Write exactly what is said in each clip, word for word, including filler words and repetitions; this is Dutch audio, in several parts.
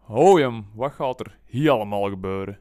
Oh jam, wat gaat er hier allemaal gebeuren?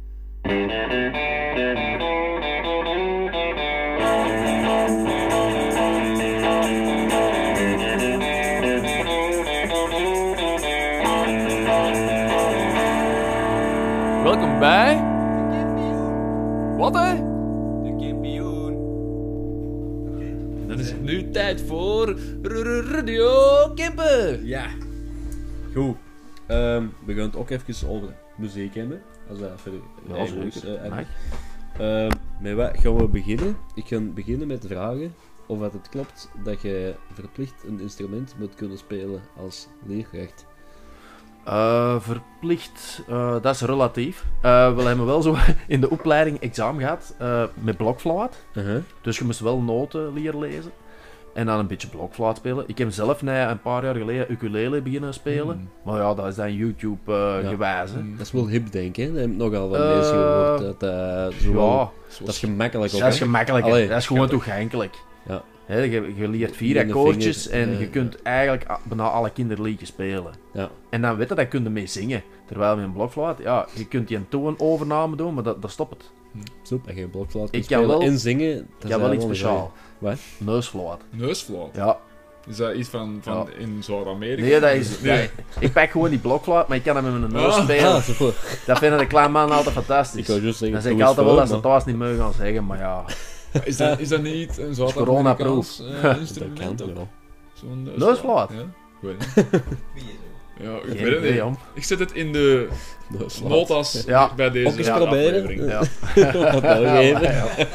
Welkom bij... Wat hè? De kampioen. Oké. Dan is het nu tijd voor R- R- Radio Kimpen. Ja. Goed. Um, we gaan het ook even over muziek hebben. Als dat voor Ja, ja, zeker. uh, Mag. um, Met wat gaan we beginnen? Ik ga beginnen met de vragen of het klopt dat je verplicht een instrument moet kunnen spelen als leerkracht. Uh, verplicht, uh, dat is relatief. Uh, we hebben wel zo in de opleiding examen gehad uh, met blokfluit. Uh-huh. Dus je moest wel noten leren lezen. En dan een beetje blokfluit spelen. Ik heb zelf nee, een paar jaar geleden ukulele beginnen spelen. Mm. Maar ja, dat is dan YouTube uh, Ja. gewijs. Hè. Mm. Dat is wel hip, denk ik. Dat heb ik nogal van Uh, mensen gehoord. Dat, uh, zo wel- Ja, dat is gemakkelijk ook. dat is hè? gemakkelijk. hè. Allee, dat is gewoon toegankelijk. Ja. Hè, je, je leert vier Met de akkoordjes vinger, en ja, je ja. kunt eigenlijk a- bijna alle kinderliedjes spelen. Ja. En dan weet je, dat kun je mee zingen. Terwijl met een blokfluit, ja, je kunt die een toonovername doen, maar dat, dat stopt het. Super, dat je blokfluit Ik kunt kan spelen wel- en zingen. Dat Ik is heb wel iets helemaal speciaals. Wat? Neusfluit. Neusfluit. Ja. Is dat iets van, van Ja. in Zuid-Amerika? Nee, dat is... Nee. nee. Ik pak gewoon die blokfluit, maar ik kan hem met mijn neus Ah. spelen. Ah, super. Dat vinden de kleine mannen altijd Ik fantastisch. wou juist zeggen, Dan zeg ik doe eens altijd wel voor, dat ze maar- thuis niet mogen gaan zeggen, maar ja... Is dat, is dat niet een coronaproof. Zuid-Amerikaans uh, Dat instrument? kan toch wel. Zo'n Neusfluit? Ja, ik weet het niet. Ja, ik Geen weet het idee, niet. om. Ik zet het in de Neusfluit. notas Ja. bij deze Ook eens ja, proberen. aflevering. Ja. Wat wel geven.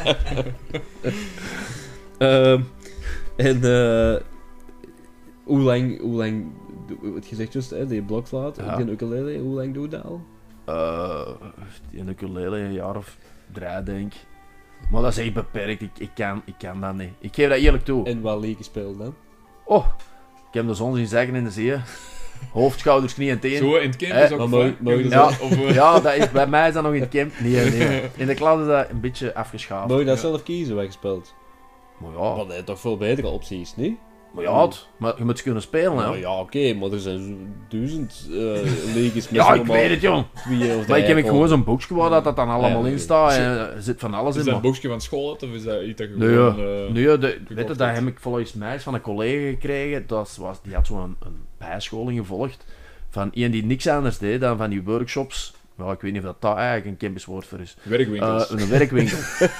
Ehm, en eh hoe lang, hoe lang, doe- wat je zegt juist, hè, die blokfluit, Ja. die ukulele, hoe lang doe je dat al? Uh, in de ukulele een jaar of drie, denk ik. Maar dat is echt beperkt. Ik, ik, kan, ik kan dat niet. Ik geef dat eerlijk toe. En wat liedjes speel dan? Oh, ik heb de zon zien zeggen in de zee. Hoofd, schouders, knie en teen. Zo in het kind Eh, is ook maar vaak- mogen- mogen dus ze- dat- of, eh, Ja, dat is, bij mij is dat nog in het camp. Nee, nee. In de klas is dat een beetje afgeschaafd. Mag je dat Ja. zelf kiezen wat je speelt? Maar ja, Wat je toch veel betere opties, niet? maar, ja het, maar je moet ze kunnen spelen, hè. Nou ja, oké, maar er zijn zo duizend uh, liedjes met Ja, ik allemaal weet het, jong. twee of Maar ik heb ik drie gewoon zo'n boekje waar dat, dat dan allemaal Ja, in staat. En er zit van alles Is in. dat een Maar... boekje van school uit, of is dat iets dat je Nee, gewoon... ja. eh, Nee, ja, de, gekocht weet je, dat hebt? heb ik volgens mij eens van een collega gekregen. Dat was, die had zo'n een, een bijscholing gevolgd. Van iemand die niks anders deed dan van die workshops. Ja, ik weet niet of dat, dat eigenlijk een campuswoord voor is. Werkwinkels. Uh, een werkwinkel.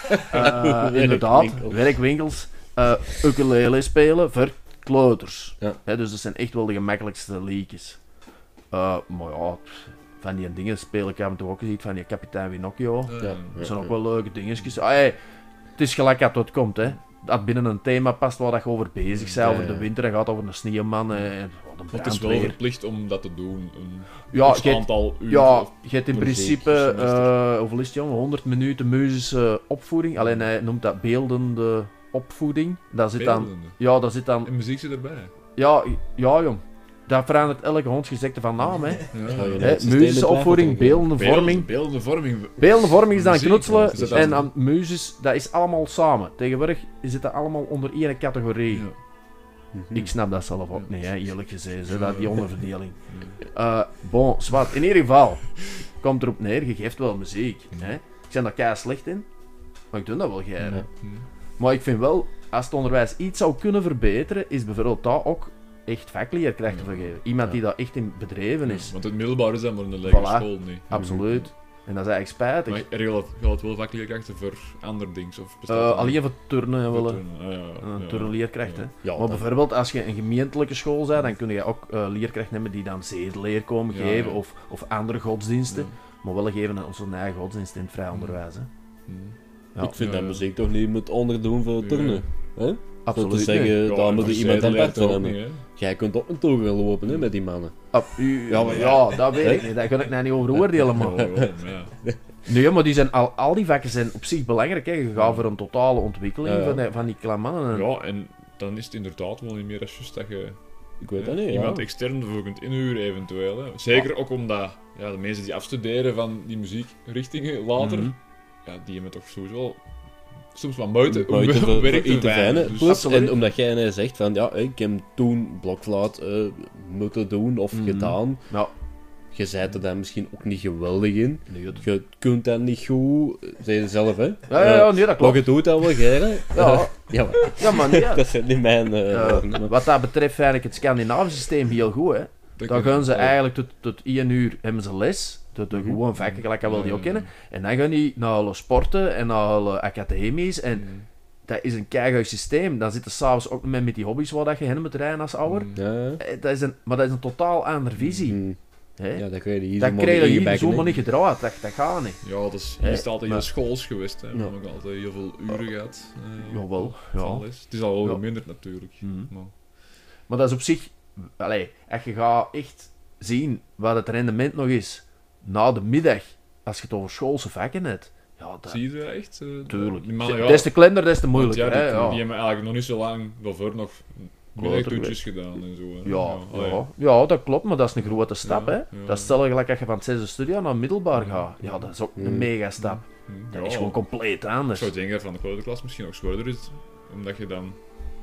Uh, inderdaad, Werkwinkels. werkwinkels. Uh, ukulele spelen voor kleuters. Ja. Hè, dus dat zijn echt wel de gemakkelijkste liedjes. Uh, maar ja, van die dingen spelen ik af en toe ook eens iets van die kapitein Winocchio. Eh, ja. Dat zijn ook wel leuke dingetjes. Ah, hey, het is gelijk dat het komt, hè. Dat binnen een thema past waar dat je over bezig bent, Ja, over ja. de winter, en gaat over een sneeuwman en en wat een Het is wel brandweer. verplicht om dat te doen. Een Ja, x je hebt- aantal uur. Ja, of- je hebt in voor een principe, zeker semester. uh, hoeveel is het jongen, honderd minuten muzische opvoeding. Alleen hij noemt dat beeldende opvoeding. Daar zit dan, beeldende. ja, daar zit dan, En muziek zit erbij. ja, ja jong. Dat verandert elke hondsgezegde van naam, hè. Ja. Ja, ja. Hè, het systeem Muzische in opvoeding, twijfel beeldende Beeld- vorming. Beeldende vorming. Beeldende vorming is dan Muziek, knutselen is dat en dan- dan muzes, dat is allemaal samen. Tegenwoordig zit dat allemaal onder één categorie. Ja. Mhm. Ik snap dat zelf ook Ja. niet, hè, eerlijk gezegd, hè, Ja. dat, die onderverdeling. Eh bon, zwart. In ieder geval, komt erop neer, je geeft wel muziek. Hè. Ik ben daar kei slecht in, maar ik doe dat wel graag. Ja. Hm. Maar ik vind wel, als het onderwijs iets zou kunnen verbeteren, is bijvoorbeeld dat ook echt vakleerkrachten Ja. vergeven. Iemand Ja. die daar echt in bedreven is. Want het middelbaar is dan maar een lagere Voilà. school niet. Absoluut. En dat is eigenlijk spijtig. Maar er geldt geldt wel vakleerkrachten voor andere dingen? Of bestaat Eh, dat alleen niet? voor turnen Voor willen. turnen. Ah, ja, ja, Een ja. turnleerkracht, hè. Ja, Maar dat- bijvoorbeeld als je een gemeentelijke school bent, dan kun je ook eh, leerkrachten hebben die dan zedeleer komen Ja, geven ja. Of, of andere godsdiensten. Ja. Maar wel geven aan onze eigen godsdienst in het vrij onderwijs. Hè. Hm. Ja. ik vind Ja, dat ja. muziek toch niet moet onderdoen voor Ja. turnen. Hè? Absoluut Zo te zeggen, niet. daar Ja, moet voor er iemand zijde apart leert het ook hebben. niet, hè. Jij kunt ook een toren gaan lopen hè, met die mannen. Ah, u- ja, Ja, maar maar ja, dat weet ik niet. Daar kan ik nou niet over oordelen, man. Ja, ja, ja. Nee, maar die zijn, al, al die vakken zijn op zich belangrijk. Hè. Je gaat voor een totale ontwikkeling Ja. van, die, van die kleine mannen. En- Ja, en dan is het inderdaad wel niet meer als juist dat je Ik weet hè, dat niet, iemand ja. extern ervoor kunt inhuren eventueel. Hè. Zeker ook omdat ja, de mensen die afstuderen van die muziekrichtingen later, Mhm. ja, die hebben toch sowieso soms wat buiten, Buiten voor, voor werk iets te erbij. fijnen. Dus- Plus, Absoluut. en omdat jij net zegt van ja, ik heb toen blokfluit eh, moeten doen of Mhm. gedaan. Ja. je zijt er dan misschien ook niet geweldig in. Nee, dat... Je kunt dat niet goed, zei je zelf, hè? Ja, ja, ja, nee, dat Maar klopt. je doet dat wel, Gerre. Ja. ja, maar Ja, maar nee, dat zijn niet mijn... eh, eh, woorden, maar- wat dat betreft vind ik het Scandinavische systeem heel goed, hè. Dat Dan kan- gaan ze ja. eigenlijk tot, tot één uur hebben ze les. Tot de Mhm. gewoon vakken, gelijk dat wel die Ja, ook ja, kennen. En dan gaan die naar alle sporten en naar alle academies. En Mm. dat is een keihard systeem. Dan zitten s'avonds ook met, met die hobby's waar dat je heen moet rijden als ouder. Mm. Ja, ja. Eh, Dat is een, maar dat is een totaal andere visie. Mm. Hè? Ja, dat krijg je hier dat zomaar krijg je hier ingebakken, zomaar hè. niet gedraaid. Dat, dat gaat niet. Ja, dat is, Hè? hier is het altijd Maar- heel schools geweest. Hè. We Ja. hebben ook altijd heel veel uren gehad. eh, Jawel, van ja. les. Het is al wel Ja. geminderd natuurlijk. Mhm. Maar, Maar dat is op zich... Allee, als je gaat echt zien wat het rendement nog is na de middag, als je het over schoolse vakken hebt. Ja, dat... zie je dat echt? eh, Tuurlijk. Die mannen, ja, Des te kleiner, des te want moeilijker. ja, die, hè, ja. die hebben eigenlijk nog niet zo lang daarvoor nog middagtoetjes gedaan en zo. Hè. Ja, allee. ja, ja, dat klopt, maar dat is een grote stap. Ja, hè. ja. Dat is hetzelfde gelijk als je van het zesde studie naar middelbaar gaat. Ja, dat is ook een Mm. mega stap. Hm, Dat ja, is gewoon compleet Ik anders. zou denken dat van de kleuterklas misschien ook zwaarder is, omdat je dan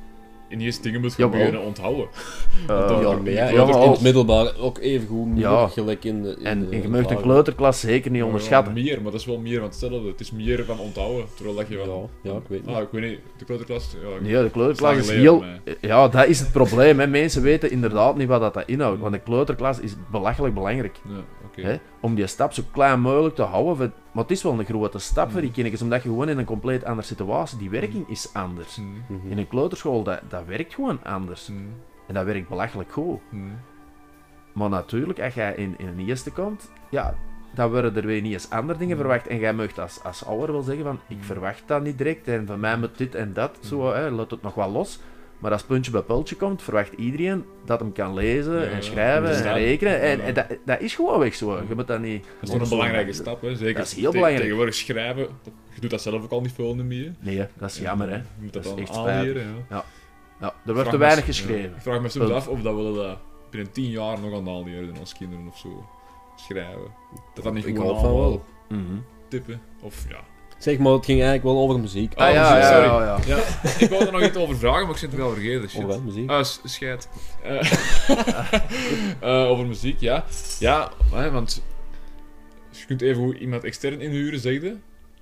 ineens dingen moet gaan Jawel. beginnen onthouden. Eh, dan- Ja, Ja, maar ja, ja, in maar het middelbaar ook even goed moeilijk, Ja. gelijk in de... in En, de en je mag de lagere. kleuterklas zeker niet Ja, onderschatten. meer, maar dat is wel meer van hetzelfde. Het is meer van onthouden, terwijl dat je van... Ja, ja, ik weet niet. Ah, ik weet niet, de kleuterklas... Ja, Nee, de kleuterklas Slag is geleden heel... bij Ja, dat is het probleem. Hè. Mensen weten inderdaad niet wat dat inhoudt. Want de kleuterklas is belachelijk belangrijk. ja, oké. Hè, om die stap zo klein mogelijk te houden. voor- Maar het is wel een grote stap voor die Mm. kinderen, omdat je gewoon in een compleet andere situatie... Die werking is anders. Hm, Mhm. In een kleuterschool, dat, dat werkt gewoon anders. hm, En dat werkt belachelijk goed. hm. Maar natuurlijk, als jij in, in een eerste komt, ja, dan worden er weer niet eens andere dingen verwacht. En jij mag als, als ouder wel zeggen van, ik verwacht dat niet direct, en van mij moet dit en dat, zo, hè, laat het nog wel los. Maar als puntje bij pultje komt, verwacht iedereen dat hem kan lezen Ja, en ja, schrijven en verstaan. rekenen. En, Ja. en dat, dat is gewoon weg zo. Je moet dat niet... Dat is toch een belangrijke stap, hè? Zeker Dat is heel te- belangrijk. Tegenwoordig schrijven, je doet dat zelf ook al niet veel meer. Nee, dat is jammer, hè. Je moet dat, Dat is dan echt aanleren, ja. Ja, er Ik wordt vraag te me weinig s- geschreven. ja. Ik vraag me soms Punt. af of dat we dat binnen tien jaar nog aan aanleren als kinderen of zo. Schrijven. Dat dat niet Ik gewoon hoop van allemaal wel. Mhm. tippen. Of ja. Zeg maar, het ging eigenlijk wel over muziek. Ah, Oh, ja, muziek, ja, sorry. ja, ja. Ja, ik wou er nog iets over vragen, maar ik zit het wel vergeten. Shit. Over wat, muziek? Ah, s- scheid. Eh, eh, over muziek, ja. Ja, hè, want je kunt even hoe iemand extern inhuren, zeg je.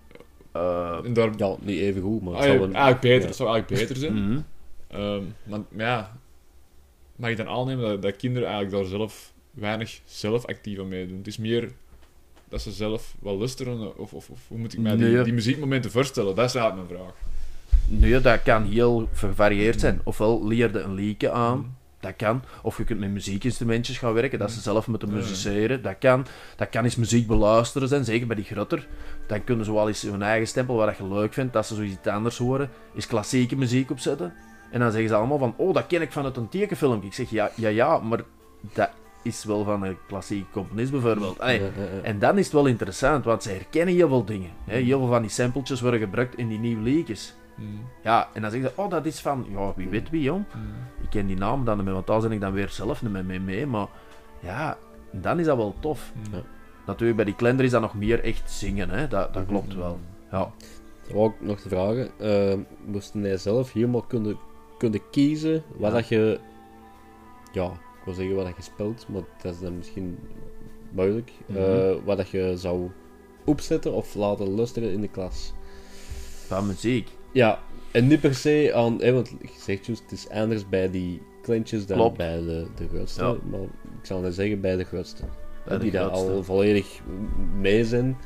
Eh, En daar... Ja, niet even goed, maar het Ah, ja, zal een... eigenlijk beter, ja. dat zou eigenlijk beter zijn. mhm. Ehm, maar, maar ja, mag je dan aannemen dat, dat kinderen eigenlijk daar zelf weinig zelf actief aan meedoen? Het is meer dat ze zelf wel luisteren, of, of, of hoe moet ik mij die, Nee. die muziekmomenten voorstellen? Dat is eigenlijk mijn vraag. Nee, dat kan heel gevarieerd zijn. Ofwel leer je een liedje aan, dat kan. Of je kunt met muziekinstrumentjes gaan werken, dat ze zelf moeten Ja. musiceren, dat kan. Dat kan eens muziek beluisteren zijn, zeker bij die grutter. Dan kunnen ze wel eens hun eigen stempel, wat je leuk vindt, dat ze zoiets anders horen, is klassieke muziek opzetten. En dan zeggen ze allemaal van, oh, dat ken ik van het een tekenfilm. Ik zeg, ja, ja, ja, maar dat is wel van een klassieke componist bijvoorbeeld. Allee, Ja, ja, ja. en dan is het wel interessant, want ze herkennen heel veel dingen. Hè. Heel veel van die sampletjes worden gebruikt in die nieuwe liedjes. Hmm. Ja, en dan zeggen ze, oh, dat is van, ja, wie weet wie, jong. Hmm. Ik ken die naam dan niet meer, want daar ben ik dan weer zelf niet meer mee, mee. Maar ja, dan is dat wel tof. Hmm. Ja. Natuurlijk, bij die Klender is dat nog meer echt zingen, hè. Dat, dat klopt wel. Ja. Dan wou ik nog te vragen, uh, moest jij zelf helemaal kunnen, kunnen kiezen wat Ja. dat je... Ja, ik wil zeggen wat dat je speelt, maar dat is dan misschien moeilijk. Mhm. Eh, wat dat je zou opzetten of laten luisteren in de klas. Van muziek. Ja, en niet per se aan... Hè, want je zegt juist, het is anders bij die kleintjes dan Klopt. bij de, de grootste. Ja. Maar ik zou dan zeggen bij de grootste. Bij de die daar grootste. al volledig mee zijn.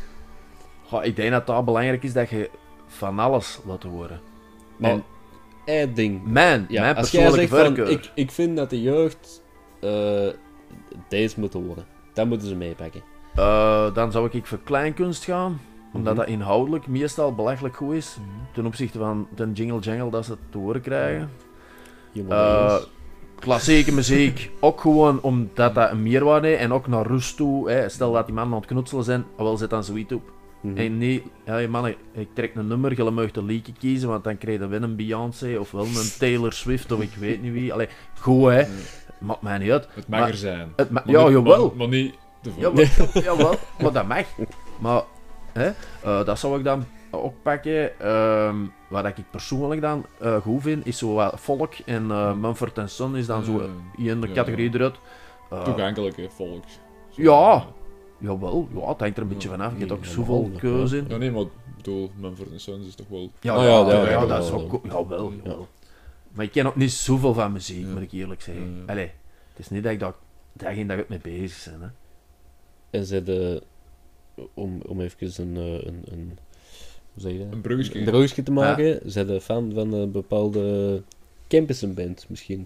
Goh, ik denk dat het belangrijk is dat je van alles laat horen. Maar En één ding. mijn, Ja, mijn als jij persoonlijke zegt van, voorkeur. ik, ik vind dat de jeugd eh, deze moet horen. Dat moeten ze meepakken. Eh, dan zou ik voor kleinkunst gaan, omdat Mhm. dat inhoudelijk meestal belachelijk goed is. Ten opzichte van de jingle jangle dat ze te horen krijgen. Helemaal Eh, eens. klassieke muziek, ook gewoon omdat dat een meerwaarde heeft en ook naar rust toe. Hè. Stel dat die mannen aan het knutselen zijn, wel zet dan zoiets op. Mhm. En nee, ja, mannen, ik trek een nummer, je mag een liedje kiezen, want dan krijg je wel een Beyoncé of wel een Taylor Swift of ik weet niet wie. Allee, goed hè, maakt mij niet uit. Het mag Maar- er zijn. Het ma- Maar ja, niet- jawel. Maar, maar niet te veel. Ja, maar, jawel, maar dat mag. Maar hè, eh, dat zou ik dan ook pakken. Ehm, wat ik persoonlijk dan eh, goed vind, is zo wat folk. En uh, Mumford en Son is dan zo Mm. in de Ja. categorie eruit. Eh, Toegankelijke volk. Ja. Jawel, ja, het hangt er een beetje vanaf. Je hebt ook Ja, zoveel helemaal, keuze in. Ja, nee, maar ik bedoel, Mumford and Sons is toch wel... Ja, Ah, ja, ja, ja, ja, ja, dat is ja, ook... ja. Jawel, Ja. jawel. Maar ik ken ook niet zoveel van muziek, Ja. moet ik eerlijk zeggen. Ja, ja. Allee, het is niet dat ik daar dag in dag uit mee bezig ben. Hè. En ze de, om, om even een, eh, een, een, hoe zeg je dat? Een bruggetje. Een bruggetje te maken, zijn de fan van een bepaalde Campus-band misschien.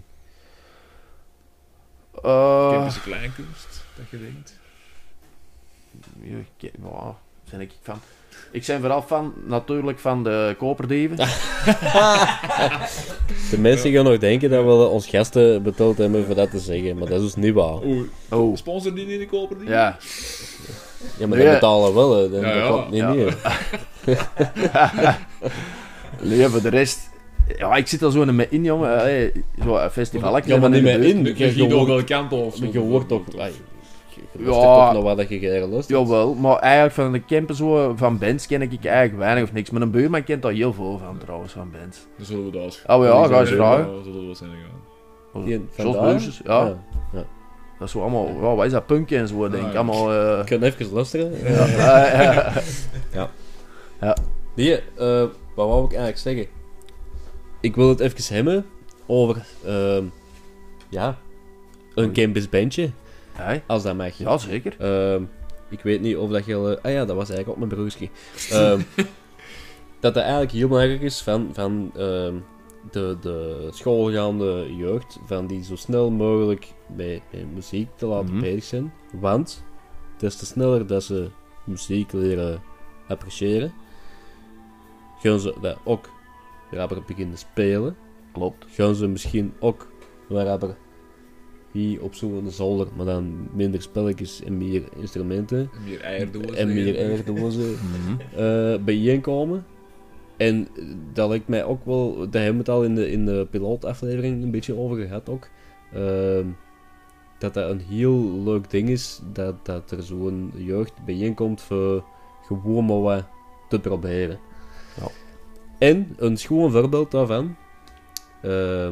Uh, Typische kleinkunst, dat je denkt. ja, ik- ja, zijn ik van. Ik ben vooral fan, natuurlijk, van de Koperdieven. De mensen gaan nog denken dat we ons gasten betaald hebben voor dat te zeggen, maar dat is dus niet waar. Oeh, Oh, sponsor die niet de koper die? ja. Ja, maar Nee. dat betalen we wel, hè. Dat, Ja, dat ja. klopt niet Ja. meer. Nee, voor de rest... Ja, ik zit er zo met in, jongen. Allee, zo een festival. Ja, maar niet meer in. Je, Je, je, je, je hoort, wel kanten of zo. je hoort toch... ai, Je je Ja. luistert toch naar wat dat je graag luistert. Jawel, maar eigenlijk van de campen zo, van bands ken ik eigenlijk weinig of niks. Maar een buurman kent daar heel veel van, trouwens, van bands. Dan zullen we dat eens... Oh ja, ga eens Ja, vragen. ja, zullen we eens heen gaan. Die Jos vandaar? Bluesjes, ja. Ja. Dat is zo allemaal, ja, wat is dat, punk en zo, denk ik. Ah, ja. Allemaal, eh Ik kan even luisteren. ja. Eh, eh, Nee, eh, wat wou ik eigenlijk zeggen? Ik wil het even hebben over, ehm, ja, een Oei. campusbandje, Hey, als dat mag. ja, zeker. Ehm, ik weet niet of dat je al... Ah ja, dat was eigenlijk op mijn broertje. Ehm, dat dat eigenlijk heel belangrijk is van, van ehm, de, de schoolgaande jeugd, van die zo snel mogelijk bij, bij muziek te laten Mhm. bezig zijn. Want, des te sneller dat ze muziek leren appreciëren, gaan ze dat ook rapper beginnen spelen. Klopt. Gaan ze misschien ook wat rapper hier op zo'n zolder, maar dan minder spelletjes en meer instrumenten En meer eierdozen. en meer eierdozen eh bijeenkomen. En dat lijkt mij ook wel, daar hebben we het al in de, in de pilootaflevering een beetje over gehad ook, ehm, dat dat een heel leuk ding is, dat, dat er zo'n jeugd bijeenkomt voor gewoon maar wat te proberen. Ja. En een schoon voorbeeld daarvan, ehm,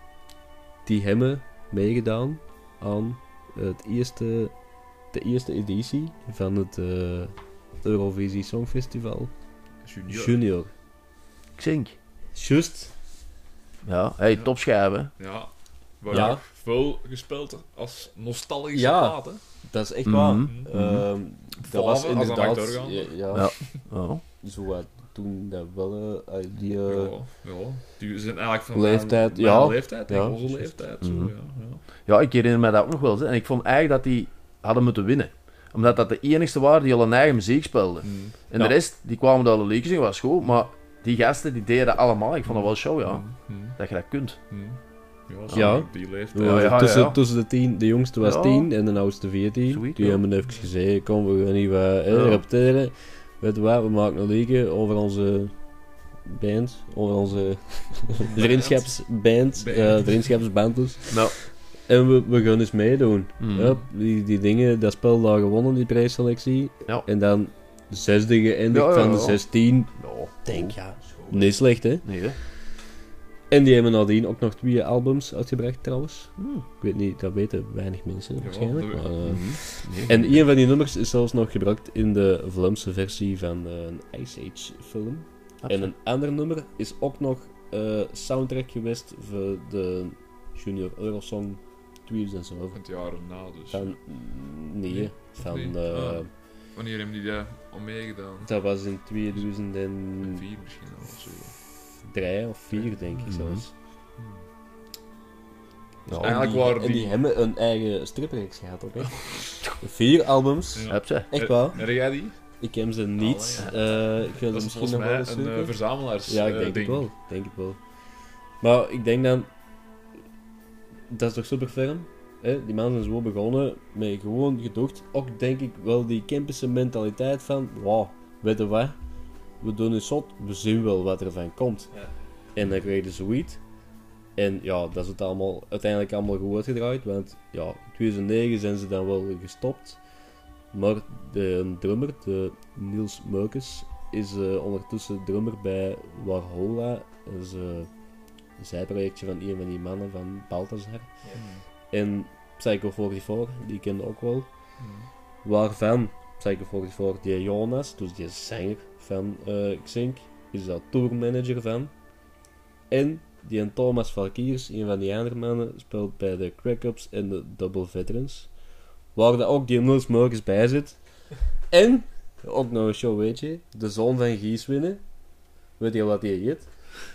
die hebben meegedaan aan het eerste, de eerste editie van het eh, Eurovisie Songfestival Junior. Junior. Xink. Juist. Ja, hey, topschijven. Ja. Waar Ja. ja. veel gespeeld als nostalgische Ja. plaat, hè. Dat is echt Mhm. waar. Mhm. Ehm, dat was Vlaven, als dat mag inderdaad... doorgaan. Ja, ja, Ja. Ja. zo wat toen dat wel... eh, die, eh, Ja, ja. Die zijn eigenlijk van Leeftijd, mijn, ja. mijn leeftijd, Ja. onze leeftijd. Zo, Mhm. ja, ja. Ja, ik herinner me dat ook nog wel. Hè. En ik vond eigenlijk dat die hadden moeten winnen. Omdat dat de enigste waren die al hun eigen muziek speelden. Mhm. En Ja. de rest, die kwamen door de liedjes en was goed. Maar die gasten, die deden dat allemaal. Ik vond dat wel show, ja. Mhm. Dat je dat kunt. Mhm. Ja, zo Ja. op die leeftijd. Ja, ja, tussen, ja. tussen de tien, de jongste was Ja. tien en de oudste veertien. Zoiets, Die ja. hebben even gezegd, kom we gaan niet wat eh, Ja. repeteren. Weet je wat, we maken een liedje over onze band, over onze vriendschapsband, Band. eh vriendschapsband dus. Nou. En we, we gaan eens meedoen. Mhm. Hup, die, die dingen, dat spel daar gewonnen, die prijsselectie. Ja. En dan de zesde geëindigd Ja, ja, van de ja. zestien. Ja, Denk, goed. ja, niet slecht hè. Nee, hè. En die hebben nadien ook nog twee albums uitgebracht trouwens. Hmm. Ik weet niet, dat weten weinig mensen Ja, waarschijnlijk. dat- Maar, eh, Mhm. Nee. en een van die nummers is zelfs nog gebruikt in de Vlaamse versie van eh, een Ice Age film. En een ander nummer is ook nog eh, soundtrack geweest voor de Junior Eurosong tweeduizend zeven. Het jaar erna dus. Van, nee, Nee, van, niet? eh, Ah. Wanneer hebben die daar al meegedaan? dat was in tweeduizend Vier misschien al of zo. drie of vier denk ik Mhm. zelfs. Hmm. Ja, En eigenlijk die, waren en die- die hebben een eigen stripreeks gehad ook hè. Vier albums, Ja. Heb ze. echt waar. Heb jij die? Ik heb ze niet. Allee, eh, ik ga ze Dat is misschien volgens nog wel mij eens een zoeken. eh, verzamelaars Ja, ik eh, denk ding. het wel. Ik denk het wel. Maar ik denk dan... Dat is toch super ferm? Hè? Die mannen zijn zo begonnen met gewoon gedacht. Ook denk ik wel die campus mentaliteit van... Wauw, weet je wat? We doen het zot, we zien wel wat er van komt. Ja. En dan kreeg je zoiets. En ja, dat is het allemaal, uiteindelijk allemaal goed uitgedraaid. Want ja, in tweeduizend negen zijn ze dan wel gestopt. Maar de drummer, de Niels Meukes, is eh, ondertussen drummer bij Warhola. Dat is eh, een zijprojectje van een van die mannen van Balthazar. Hmm. En Psycho vierenveertig, die kende ook wel. Waarvan, zeg ik volgens voor, die Jonas, dus die zanger van uh, Xink, is daar tourmanager van. En die en Thomas Valkiers, een van die andere mannen, speelt bij de Crack-Ups en de Double Veterans. Waar daar ook die Niels Morgens bij zit. En, ook nog een show, weet je, de zoon van Gies winnen. Weet je wat die heet?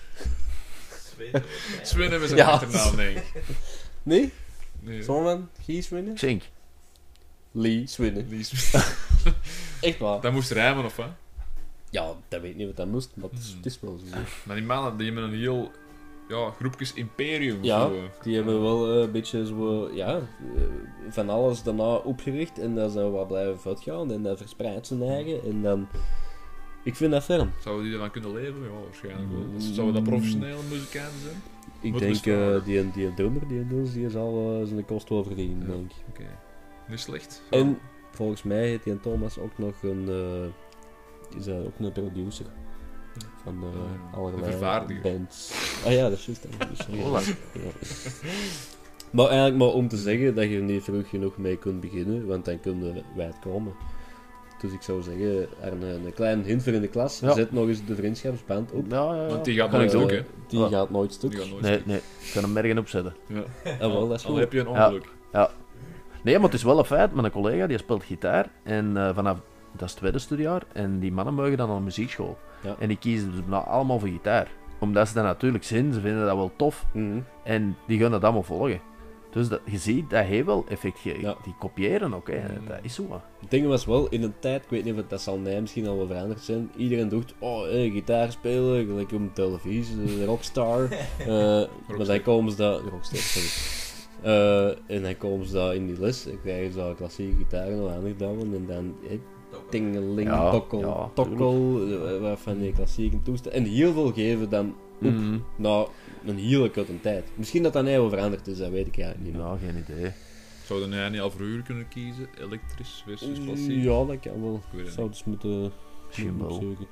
Swinnen met zijn Ja. achternaam, denk ik. Nee? Nee. Zoon van Gies winnen? Xink. Lee Swinnen. Die is- Echt waar. Dat moest rijmen, of wat? Ja, dat weet ik niet wat dat moest, maar het is, Hmm. het is wel zo. Maar die mannen, die hebben een heel... Ja, groepjes imperium. of Ja, zo. die hebben wel eh, een beetje zo, ja, eh, van alles daarna opgericht en dat ze wat blijven voortgaan en dat verspreidt zijn eigen en dan... Ik vind dat ferm. Zouden die ervan kunnen leven? Ja, waarschijnlijk wel. Mm. Zouden dat professionele muzikanten zijn? Ik Moet denk, best wel, eh hè. die, die drummer, die Niels, die zal uh, zijn kost wel verdienen, Ja. denk ik. Oké. Niet slecht. En volgens mij heeft die en Thomas ook nog een, uh, is hij ook een producer van uh, Ja, allerlei een vervaardiger. bands. Ah ja, dat is juist. Dat is Voilà. ja. Maar eigenlijk maar om te zeggen dat je niet vroeg genoeg mee kunt beginnen, want dan kun je wijd komen. Dus ik zou zeggen, er een, een klein hint voor in de klas, Ja. zet nog eens de vriendschapsband op. Ja, ja, ja. Want die gaat Kan ik nooit doen. stuk, hè? Die Ja. gaat nooit stuk. Die gaat nooit Nee, stuk. nee. Ik kan hem morgen opzetten. Ja. Ah, wel, dat is Al goed. heb je een ongeluk. Nee, maar het is wel een feit. Mijn collega die speelt gitaar. En eh, vanaf, dat is het tweede studiejaar. En die mannen mogen dan aan een muziekschool. Ja. En die kiezen dus nou allemaal voor gitaar. Omdat ze dat natuurlijk zien. Ze vinden dat wel tof. Mhm. En die gaan dat allemaal volgen. Dus dat, je ziet, dat heeft wel effect. Je- Ja. Die kopiëren ook, hè. Mm. Dat is zo. Het ding was wel, in een tijd, ik weet niet of dat zal mij misschien al wel veranderd zijn, iedereen dacht, oh, hey, gitaar spelen, gelijk op televisie, eh, rockstar. Eh, maar dan komen ze daar, rockstar, sorry. Eh, en dan komen ze daar in die les, en krijgen ze daar klassieke gitaren al aangedouwen, en dan, eh, tingeling, Ja, tokkel, ja, tokkel, eh, wat van die klassieke toestanden. En heel veel geven dan op, Mm. na een hele korte tijd. Misschien dat dat niet wel veranderd is, dat weet ik eigenlijk niet. Ja, geen idee. Zou je nou niet al voor uur kunnen kiezen? Elektrisch versus klassiek? Ja, dat kan wel. Ik weet het Zou niet. dus moeten, Misschien moeten wel. opzoeken.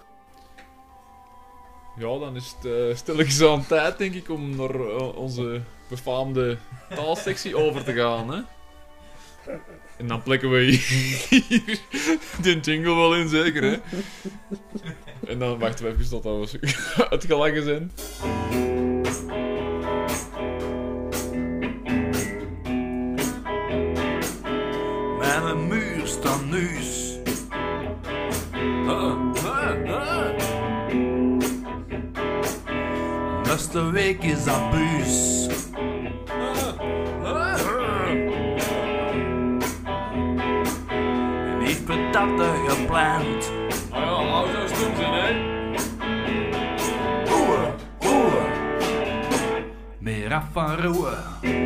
Ja, dan is het uh, stilletjes aan tijd, denk ik, om naar eh, onze befaamde taalsectie over te gaan, hè? En dan plekken we hier de jingle wel in, zeker, hè? En dan wachten we even tot we uitgelachen zijn. Mijn muur staat nuus. Nästa week is dat buus. Niet patatten gepland. Ah ja, hou zo stom zijn, hè? Oeh, oeh. Meer af van roe.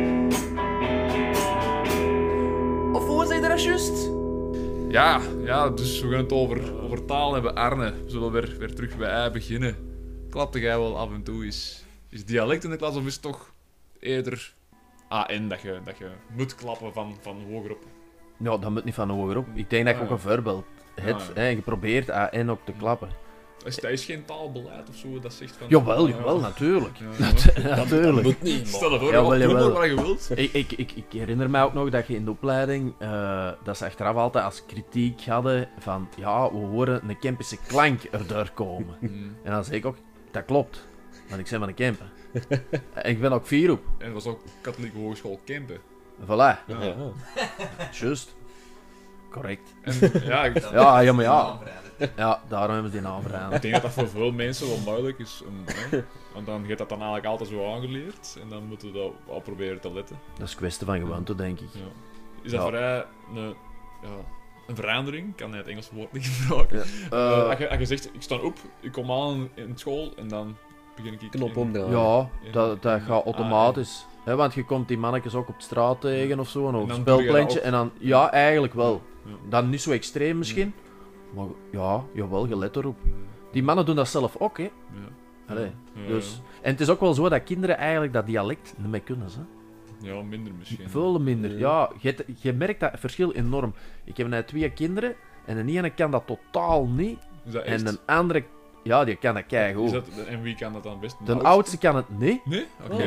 Of hoe zeg je dat juist? Ja, ja, dus we gaan het over, over taal hebben. Arne, we zullen weer, weer terug bij I beginnen. Klapte jij wel af en toe eens? Is dialect in de klas of is het toch eerder A N dat je, dat je moet klappen van, van hogerop? Ja, dat moet niet van hoger op. Ik denk dat je Ah, ook ja. een voorbeeld hebt. Ah, ja. hè. Je probeert A N ook te klappen. Is, dat is geen taalbeleid of zo dat zegt van... Jawel, Ja, jawel, natuurlijk. ja, ja. Natuurlijk. Moet niet, Stel je voor, Jawel, wat jawel. wat je wilt. Ik, ik, ik, ik herinner mij ook nog dat je in de opleiding, eh, dat ze achteraf altijd als kritiek hadden van, ja, we horen een Kempische klank erdoor komen. Mm. En dan zei ik ook, dat klopt, want ik ben van de Kempen. En ik ben ook vier op. En het was ook katholieke hogeschool Kempen. Voilà, Ja. Ja. juist. Correct. En ja, ik, Ja, ja, maar ja. Ja, daarom hebben ze die naam veranderd. ik denk dat dat voor veel mensen wel moeilijk is. Om, hè, want dan gaat dat dan eigenlijk altijd zo aangeleerd. En dan moeten we dat al proberen te letten. Dat is een kwestie van gewoonte, denk ik. Ja. Is dat Ja. voor jij een, ja, een verandering? Ik kan het Engels woord niet gebruiken. Ja. Eh, Eh, als, je, als je zegt, ik sta op, ik kom aan in school en dan begin ik... Knop in- omdraaien. Ja, dat, dat gaat automatisch. Hè, want je komt die mannetjes ook op de straat tegen of zo, of En op dan een doe je dat speelplantje. ook. En dan, ja, eigenlijk wel. Ja. Dan niet zo extreem misschien. Maar ja, jawel, je let erop. Die mannen doen dat zelf ook, hè. Ja. Allee, Ja, dus. En het is ook wel zo dat kinderen eigenlijk dat dialect niet meer kunnen. Hè. ja. Ja, minder misschien. Veel minder. Ja. Ja, je, hebt- je merkt dat verschil enorm. Ik heb net twee kinderen en de ene kan dat totaal niet. Is dat echt? En de andere, ja, die kan dat Is keigoed. dat, en wie kan dat dan best? De oudste kan het niet. Nee? Oké. Nee.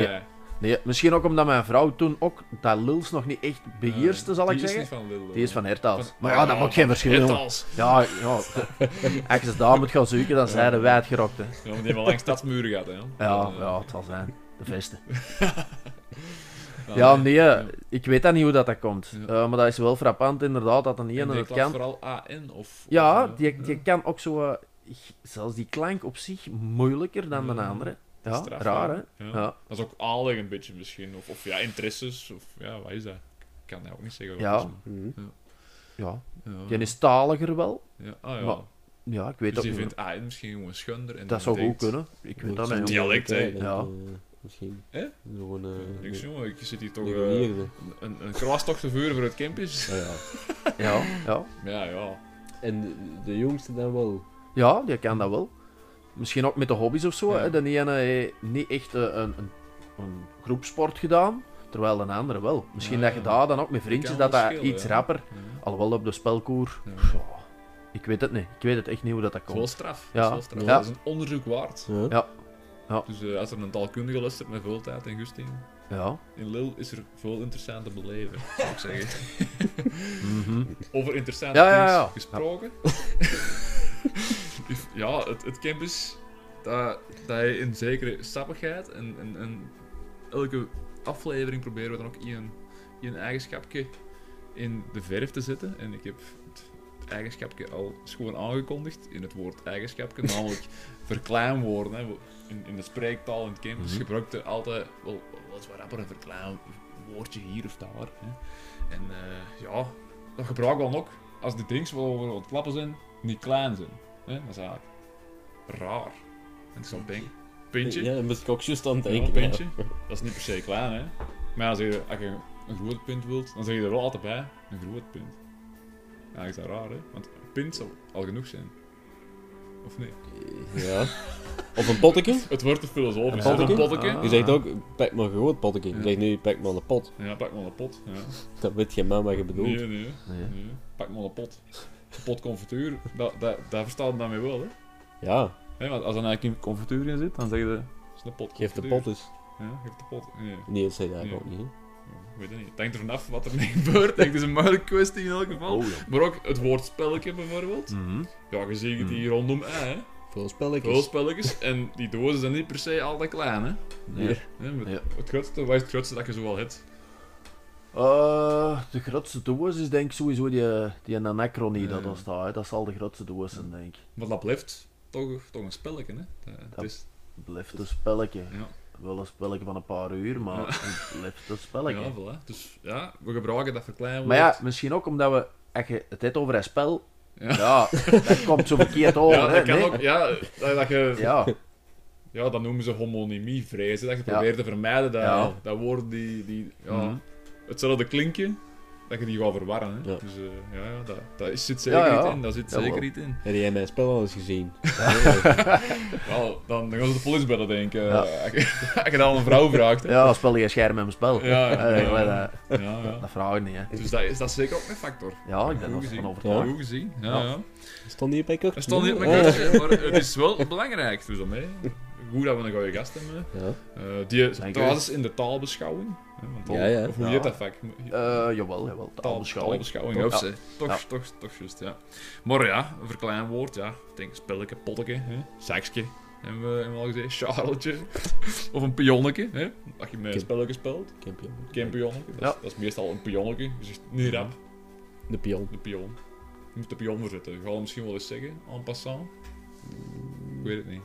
Nee, misschien ook omdat mijn vrouw toen ook dat Lils nog niet echt beheerste, zal die ik zeggen. Is niet van Lille, Die is van Hertals. Van- Maar ja, dat Ah, maakt geen van verschil, jongen. Hertals. Ja, ja. Als je daar moet gaan zoeken, dan zijn ze wijd gerokt, hè. Ja, maar die hebben langs stadsmuren gehad, hè. Ja, Dan, eh, ja, het zal zijn. De vesten. ja, Ja, nee, ik weet dat niet hoe dat, dat komt. Ja. Uh, maar dat is wel frappant, inderdaad, dat een En ene die het klapt kan. vooral A N of... Ja, of, eh, die, die kan ook zo... eh, zelfs die klank op zich moeilijker dan de Ja. andere. Ja, Straf, raar, hè? Ja. Ja. Dat is ook aanleg een beetje misschien. Of, of ja, interesses. Of ja, wat is dat? Ik kan dat ook niet zeggen. Ja. Mhm. Ja, Ja. die is taliger wel. Ja. Ah, ja. Maar Ja, ik weet Dus ook die niet. vindt A N misschien gewoon schunder. En Dat dan zou goed denkt, kunnen. Ik weet dat Zo'n niet. dialect, hè. Ja. eh, Misschien. Hè? Zo'n... eh, Niks, jongen. Ik zit hier toch een eh, geleerde. een, een kraastocht te vuren voor het campus. Ah, ja. Ja, ja. Ja, ja. En de, de jongste dan wel. Ja, die kan dat wel. Misschien ook met de hobby's of zo. Ja. Hè. De ene heeft niet echt eh, een, een, een groepsport gedaan, terwijl de andere wel. Misschien Ja, dat je ja. daar dan ook met vriendjes, kan dat wel dat schelen, iets ja. rapper, Ja. alhoewel op de spelkoer. Ja. Ja, ik weet het niet. Ik weet het echt niet hoe dat, dat Dat is wel komt. straf. Ja. Dat is wel straf. Ja. Dat is een onderzoek waard. Ja. Ja. Dus eh, als er een taalkundige luistert met veel tijd en gusting, Ja. in Lille is er veel interessant te beleven, zou ik zeggen. Mhm. Over interessante Ja, ja, things ja. gesproken. Ja, het, het campus, dat, dat je in zekere sappigheid en, en, en elke aflevering proberen we dan ook een, een eigenschapje in de verf te zetten. En ik heb het, het eigenschapje al schoon aangekondigd in het woord eigenschapje, namelijk verkleinwoorden. Hè. In, in de spreektaal in het campus Mhm. gebruikte je altijd wel, wel eens wat rapper een verkleinwoordje hier of daar. Hè. En eh, ja, dat gebruiken we dan ook als die drinks wel over het klappen zijn, niet klein zijn. Hè? Dat is eigenlijk raar. En ik zo'n pink. Pintje. Ja, daar moest ik ook juist aan Ja, denken. een pintje. Dat is niet per se klein, hè. Maar als je, als je een groot pint wilt, dan zeg je er wel altijd bij, een groot pint. Ja, is dat raar, hè. Want een pint zal al genoeg zijn. Of niet? Ja. Of een potteke. Het wordt te filosofisch. Een hè. Een potteke? potteke. Ah. Je zegt ook, pak maar een groot potteke. Je Ja. zegt nu, pak maar een pot. Ja, pak maar een pot. Ja. Dat weet je maar wat je bedoelt. Nee, nee, Nee. nee. Pak maar een pot. Een pot confituur, dat, dat, dat verstaat het daarmee wel, hè. Ja, Hè, want als er eigenlijk confituur in zit, dan zeg je, dat is een pot geef de confituur. pot eens. Ja, geef de pot. Nee. Nee, dat zei je eigenlijk Ja. ook niet. hè. Ja, ik weet het niet. Het hangt er vanaf wat er mee gebeurt. Ik denk, het is een moeilijke kwestie in elk geval. Oh, ja. Maar ook het woord spelletje bijvoorbeeld. Mhm. Ja, je ziet het Mm. hier rondom ei, hè. Veel spelletjes. Veel spelletjes. En die dozen zijn niet per se altijd klein, hè. Nee. Hè, met Ja. Het grootste, wat is het grootste dat je zo wel hebt? Eh, de grootste doos is denk ik sowieso die, die anachronie Ja. dat er staat. Hè. Dat zal de grootste doos zijn, denk ik. Maar dat blijft toch, toch een spelletje, hè. Dat, het Dat- is, Blijft een spelletje. ja. Wel een spelletje van een paar uur, maar Ja. het blijft een spelletje. Ja, voilà. Dus ja, we gebruiken dat verklein Maar ja, misschien ook omdat we, als je het hebt over een spel, Ja. ja, dat komt zo verkeerd over. ja, hè, dat kan nee? ook, ja, dat, dat je, ja. Ja, dat noemen ze homonimievrees, hè, dat je Ja. probeert te vermijden dat, Ja. dat woorden die, die ja, Mhm. hetzelfde klinkje, dat je die gaat verwarren. Hè. Ja. Dus eh, ja, ja, dat, dat is- zit zeker Ja, ja. iets in, daar zit Jawel. zeker iets in. Heb jij mijn spel al eens gezien? Wel, dan, dan gaan ze de politie bellen, denk ik. eh, Ja. als, je, als je dan een vrouw vraagt. Hè. ja, dan speel je scherm met mijn spel. Ja, ja, Eh, ja. maar dat, Ja, ja. dat vraag ik niet, hè. Dus dat is, dat is zeker ook een factor. Ja, ik ben Goed er gezien. van Ja. overtuigd. Goed gezien, ja, Ja. ja. Stond niet op mijn kort? Het stond niet op mijn kaartje, maar het is wel belangrijk. Dus daarmee, goed dat we een goede gast hebben. Ja. Uh, die Dank trouwens in de taalbeschouwing. Hè, want Ja, ja. Of hoe Ja. heet dat vak? Eh, jawel, jawel. Taal- Taalbeschouwing. Taalbeschouwing, Ja. of ze. Toch, Ja. toch, toch juist, ja. Maar ja, een verkleinwoord, ja. Ik denk spelletje, potteke, hè. Sekske. Hebben we, hebben we al gezegd, Charletje. Of een pionneke, hè. Als je met Kim- spelletjes speelt. Kampioen. Geen pionneke. Dat, is- Ja. dat is meestal een pionneke. Je zegt niet rap, De pion. de pion. Je moet de pion verzetten. Ga je misschien wel eens zeggen, en passant? Ik weet het niet.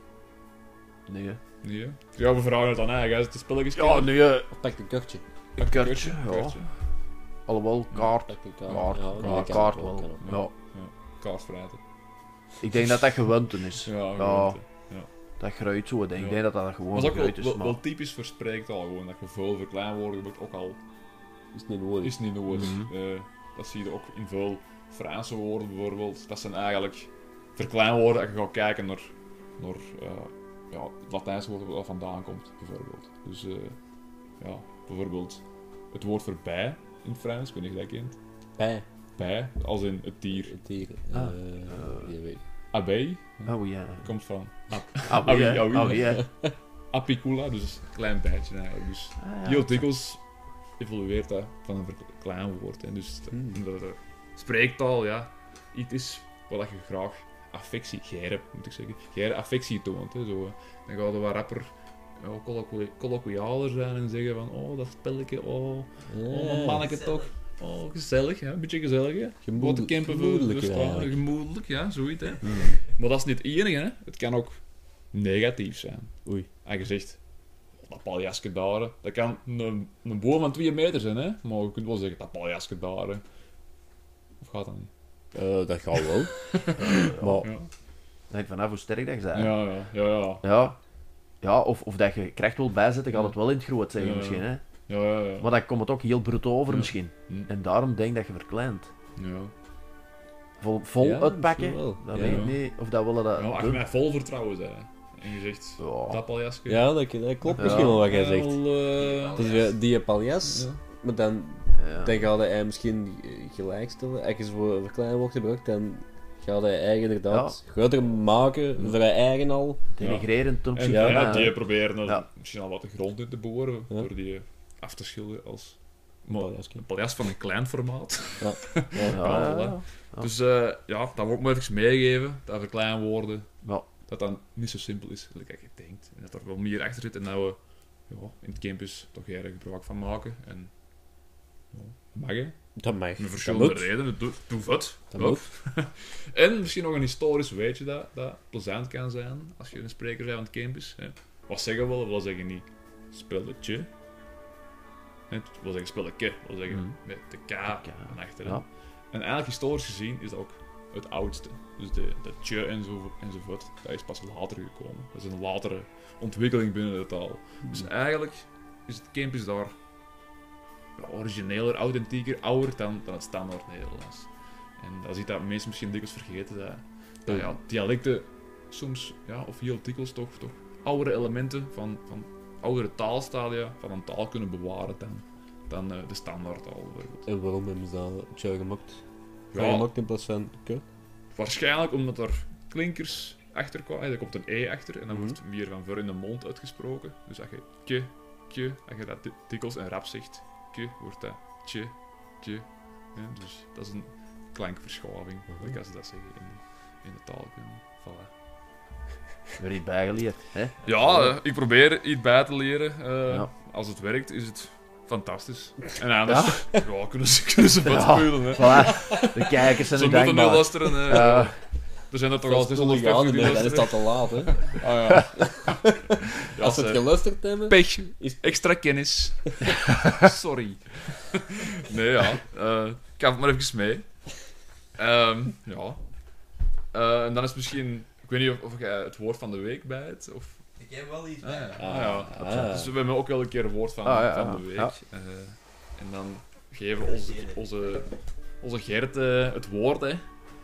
Nee, hè. Nee, hè? Ja, we vragen het aan eigen. Is het de spelletjes Ja, kennen? nee, hè. Of pak een kartje. Een kaartje, Een ja. kaartje. Alhoewel, kaart. Pak een kaart. Kaart, Ja, ja, nee, kan kaart ook, wel. kan ook. Ja. Kaarsvrijheid. Ik denk dat dat gewoonte is. Ja, Ja, gewoonte. dat gruit zo. Ik denk, Ja. ik denk dat dat gewoon Maar dat is ook gruit wel, is. wel, Maar... wel typisch voor spreektaal, gewoon dat je veel verkleinwoorden gebruikt, ook al Is niet nodig. is het niet nodig. Mhm. Eh, dat zie je ook in veel Franse woorden bijvoorbeeld. Dat zijn eigenlijk verkleinwoorden als je gaat kijken naar, naar eh, ja, het Latijnse woord waar dat vandaan komt, bijvoorbeeld. Dus eh, ja, bijvoorbeeld het woord voor bij in het Frans, ik weet niet of je dat kent. Bij. Bij, als in het dier. Het dier. Ah. Eh, je weet. Abeille Oh ja. komt van Ah, Ah, oui, ja. ah, oui. Ah, ja. apicula, dus een klein bijtje eigenlijk. Dus Ah, ja. heel dikwijls evolueert dat van een klein woord. Hè. Dus de, Hmm. de, de spreektaal, ja, iets is wat je graag affectie, geren moet ik zeggen, geren affectie toont. Hè. Zo, dan gaat er wat rapper ja, colloqui- colloquialer zijn en zeggen van, oh, dat spelletje, oh, oh, mijn manneke toch. Oh, gezellig, hè? Een beetje gezellig, hè? Gemoedel- Wat de camper gemoedelijker verstaan, eigenlijk. gemoedelijk, ja, zoiets, hè? Hmm. Maar dat is niet het enige, hè? Het kan ook negatief zijn. Oei. En je zegt, dat paljasje daar, hè, dat kan een, een boom van twee meter zijn, hè? Maar je kunt wel zeggen, dat paljasje daar, hè. Of gaat dat niet? Eh, dat gaat wel. Maar Ja, Denk vanaf hoe sterk dat je bent. ja, ja, ja. ja. Ja. Ja, of, of dat je kracht wilt bijzetten, gaat het wel in het groot zeggen Ja. misschien. Hè? Ja, ja, ja. Maar dan komt het ook heel bruto over Ja. misschien. Hm. En daarom denk ik dat je verkleint. Ja. Vol, vol Ja, uitpakken, misschien wel. dan Ja. weet ik niet of dat willen dat Ja, als je doen. mij vol vertrouwen bent, en je zegt, Ja. dat paljasje... ja, dat, dat klopt Ja. misschien wel wat jij zegt. Wel, eh, Dus ja, die paljas, Ja. maar dan, Ja. dan gaat hij misschien gelijkstellen. Als je ze voor verklein wordt gebruikt, dan gaat hij eigen inderdaad groter maken voor hij eigen al. Denigrerend ten En opzichte ja, van... ja, eh, die proberen er Ja. misschien al wat de grond in te boren, Ja. door die af te schilderen als maar, Paljasje. een paljas van een klein formaat. Ja. ja, Ja, ja, voilà. ja. Ja. Dus eh, ja, dat wil ik maar even meegeven, dat verkleinwoorden, Ja. dat dat niet zo simpel is, gelijk dat je denkt. En dat er wel meer achter zit en dat we ja, in het campus toch erg gebruik van maken. En ja, mag hè, Dat mag. met Dat verschillende moet. redenen, doe, doe het. Dat Hup. moet. En misschien nog een historisch weetje dat, dat plezant kan zijn als je een spreker bent van het campus. Hè. Wat zeggen we? wil zeggen niet spelletje. Het wil zeggen spelletje, wil zeggen Mhm. met de K K, van achteren. ja. En eigenlijk historisch gezien is dat ook het oudste. Dus de, de tje enzo, enzovoort, dat is pas later gekomen. Dat is een latere ontwikkeling binnen de taal. Dus eigenlijk is het campus daar ja, origineler, authentieker, ouder dan, dan het standaard Nederlands. En dat is iets dat mensen misschien dikwijls vergeten, dat, dat ja, dialecten soms, ja, of heel dikwijls toch, toch oudere elementen van, van oudere taalstadia van een taal kunnen bewaren dan, dan uh, de standaardtaal bijvoorbeeld. En waarom hebben ze dat tje gemaakt? Ja. Ja. Gemaakt in plaats van ke? Waarschijnlijk omdat er klinkers achter kwamen, er komt een e achter en dan Mhm. wordt meer van voor in de mond uitgesproken. Dus als je ke, ke, als je dat di- dikwijls en rap zegt, ke, wordt dat tje, tje. Ja, dus dat is een klankverschuiving, Mhm. like als ze dat zeggen in de, in de taalkunde. Voilà. Weer iets bijgeleerd. Hè? Ja, eh, ik probeer iets bij te leren. Eh, Ja. Als het werkt, is het fantastisch. En anders ja? kunnen ze, kunnen ze wat Ja. spelen. Hè. Voilà. De kijkers zijn Ze er moeten nu dankbaar. luisteren. hè. Ja. Er zijn er toch al Dat is nog zeshonderdvijftig die niet, dan is luisteren. dat te laat, hè. Ah ja. ja Als ze het ze- geluisterd hebben... Pech, extra kennis. Sorry. nee, ja. eh, ik ga het maar even mee. Ehm, ja. Eh, en dan is misschien... Ik weet niet of, of jij het woord van de week bijt, of... Ik heb wel iets Ah, bij. ja. Ah, Ah, ja. ah. Dus we hebben ook wel een keer een woord van, Ah, ja, van ja. de week. Ja. Eh, en dan geven we onze, onze, onze Gert eh, het woord, hè.